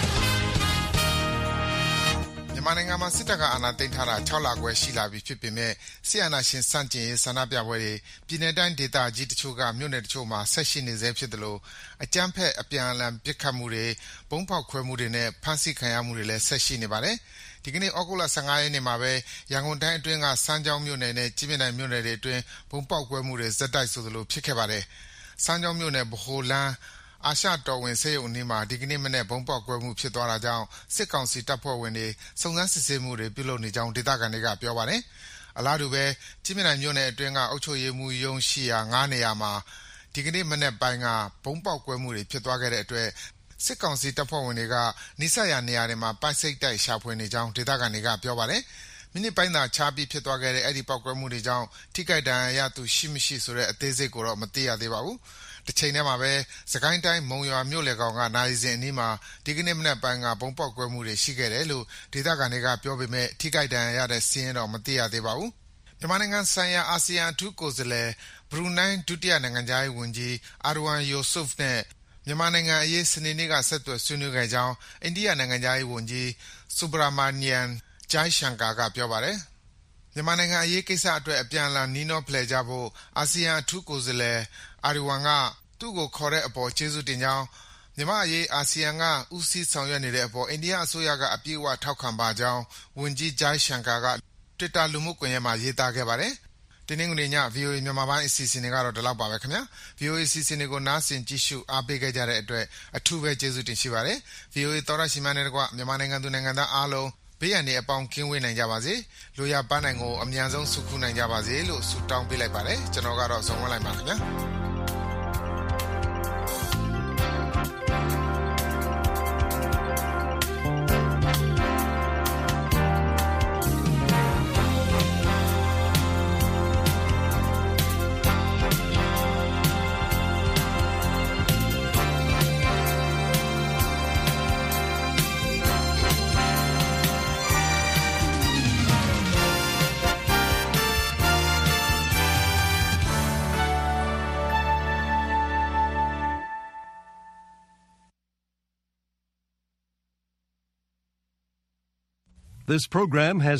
မြန်မာနိုင်ငံမှာစစ်တပ်ကအာဏာသိမ်းထားတာ၆လခွဲရှိလာပြီဖြစ်ပေမဲ့စစ်အာဏာရှင်ဆန့်ကျင်ရေးဆန္ဒပြပွဲတွေပြည်내တိုင်းဒေသကြီးတချို့ကမြို့နယ်တချို့မှာဆက်ရှိနေဆဲဖြစ်သလိုအကြမ်းဖက်အပြန်အလှန်ပစ်ခတ်မှုတွေဘုံပေါက်ခွဲမှုတွေနဲ့ဖမ်းဆီးခံရမှုတွေလည်းဆက်ရှိနေပါတယ်။ဒီကနေ့ဩဂုတ်လ၁၅ရက်နေ့မှာပဲရန်ကုန်တိုင်းအတွင်းကစမ်းချောင်းမြို့နယ်နဲ့ကြည်မြင့်တိုင်မြို့နယ်တွေအတွင်းဘုံပေါက်ကွဲမှုတွေဇက်တိုက်ဆိုသလိုဖြစ်ခဲ့ပါတယ်။စမ်းချောင်းမြို့နယ်ဗဟိုလမ်းအာရှတော်ဝင်ဆေးရုံအနီးမှာဒီကနေ့မနေ့ဘုံပေါက်ကွဲမှုဖြစ်သွားတာကြောင့်စစ်ကောင်စီတပ်ဖွဲ့ဝင်တွေစုံစမ်းစစ်ဆေးမှုတွေပြုလုပ်နေကြောင်းဒေသခံတွေကပြောပါတယ်။အလားတူပဲကြည်မြင့်တိုင်မြို့နယ်အတွင်းကအုပ်ချုပ်ရေးမှူးရုံးရှိရာ၅နေရာမှာဒီကနေ့မနေ့ပိုင်းကဘုံပေါက်ကွဲမှုတွေဖြစ်သွားခဲ့တဲ့အတွက်စစ်ကောင်စီတပ်ဖွဲ့ဝင်တွေကနိစရနေရာတွေမှာပိုက်စိတ်တိုက်ရှာဖွေနေကြောင်းဒေသခံတွေကပြောပါတယ်။မိနစ်ပိုင်းသာခြားပြီးဖြစ်သွားခဲ့တဲ့အဲ့ဒီပေါက်ကွဲမှုတွေကြောင့်ထိခိုက်ဒဏ်ရာရသူရှိမရှိဆိုတဲ့အသေးစိတ်ကိုတော့မသိရသေးပါဘူး။တစ်ချိန်တည်းမှာပဲစကိုင်းတိုင်းမုံရွာမြို့လေကောင်ကနိုင်စင်အနီးမှာဒီကနေ့မနက်ပိုင်းကဘုံပေါက်ကွဲမှုတွေရှိခဲ့တယ်လို့ဒေသခံတွေကပြောပေမဲ့ထိခိုက်ဒဏ်ရာရတဲ့စီးရင်တော့မသိရသေးပါဘူး။မြန်မာနိုင်ငံဆိုင်ရာအာဆီယံအထူးကိုယ်စားလှယ်ဘရူနိုင်းဒုတိယနိုင်ငံခြားရေးဝန်ကြီးအာရဝမ်ယိုဆုဖ်နဲ့မြန်မာနိုင်ငံအရေးစနေနေ့ကဆက်သွယ်ဆွေးနွေးခဲ့ကြောင်းအိန္ဒိယနိုင်ငံခြားရေးဝန်ကြီးဆူဘရာမာနီယန်ဂျိုင်းရှန်ကာကပြောပါတယ်။မြန်မာနိုင်ငံအရေးကိစ္စအတွက်အပြန်အလှန်နှီးနှောဖလှယ်ကြဖို့အာဆီယံအထူးကိုယ်စားလှယ်အာရဝမ်ကသူ့ကိုခေါ်တဲ့အပေါ်ကျေးဇူးတင်ကြောင်းမြန်မာအရေးအာဆီယံကဦးစီးဆောင်ရွက်နေတဲ့အပေါ်အိန္ဒိယအစိုးရကအပြည့်အဝထောက်ခံပါကြောင်းဝန်ကြီးဂျိုင်းရှန်ကာက Twitter လူမှုကွန်ရက်မှာရေးသားခဲ့ပါတယ်။တင်းငွေည ဗီအိုအေ မြန်မာပိုင်းအစီအစဉ်တွေကတော့ဒီလောက်ပါပဲခင်ဗျာ။ ဗီအိုအေ အစီအစဉ်တွေကိုနားဆင်ကြည့်ရှုအားပေးခဲ့ကြတဲ့အတွက်အထူးပဲကျေးဇူးတင်ရှိပါတယ်။ ဗီအိုအေသောရရှိမှန်းတဲ့ကွမြန်မာနိုင်ငံသူနိုင်ငံသားအားလုံးဘေးရန်တွေအပေါင်းကင်းဝေးနိုင်ကြပါစေ။လိုရာပန်းနိုင်ကိုအမြန်ဆုံးဆုခူးနိုင်ကြပါစေလို့ဆုတောင်းပေးလိုက်ပါတယ်။ကျွန်တော်ကတော့ဇော်ဝင်းလိုက်ပါခင်ဗျာ။ This program has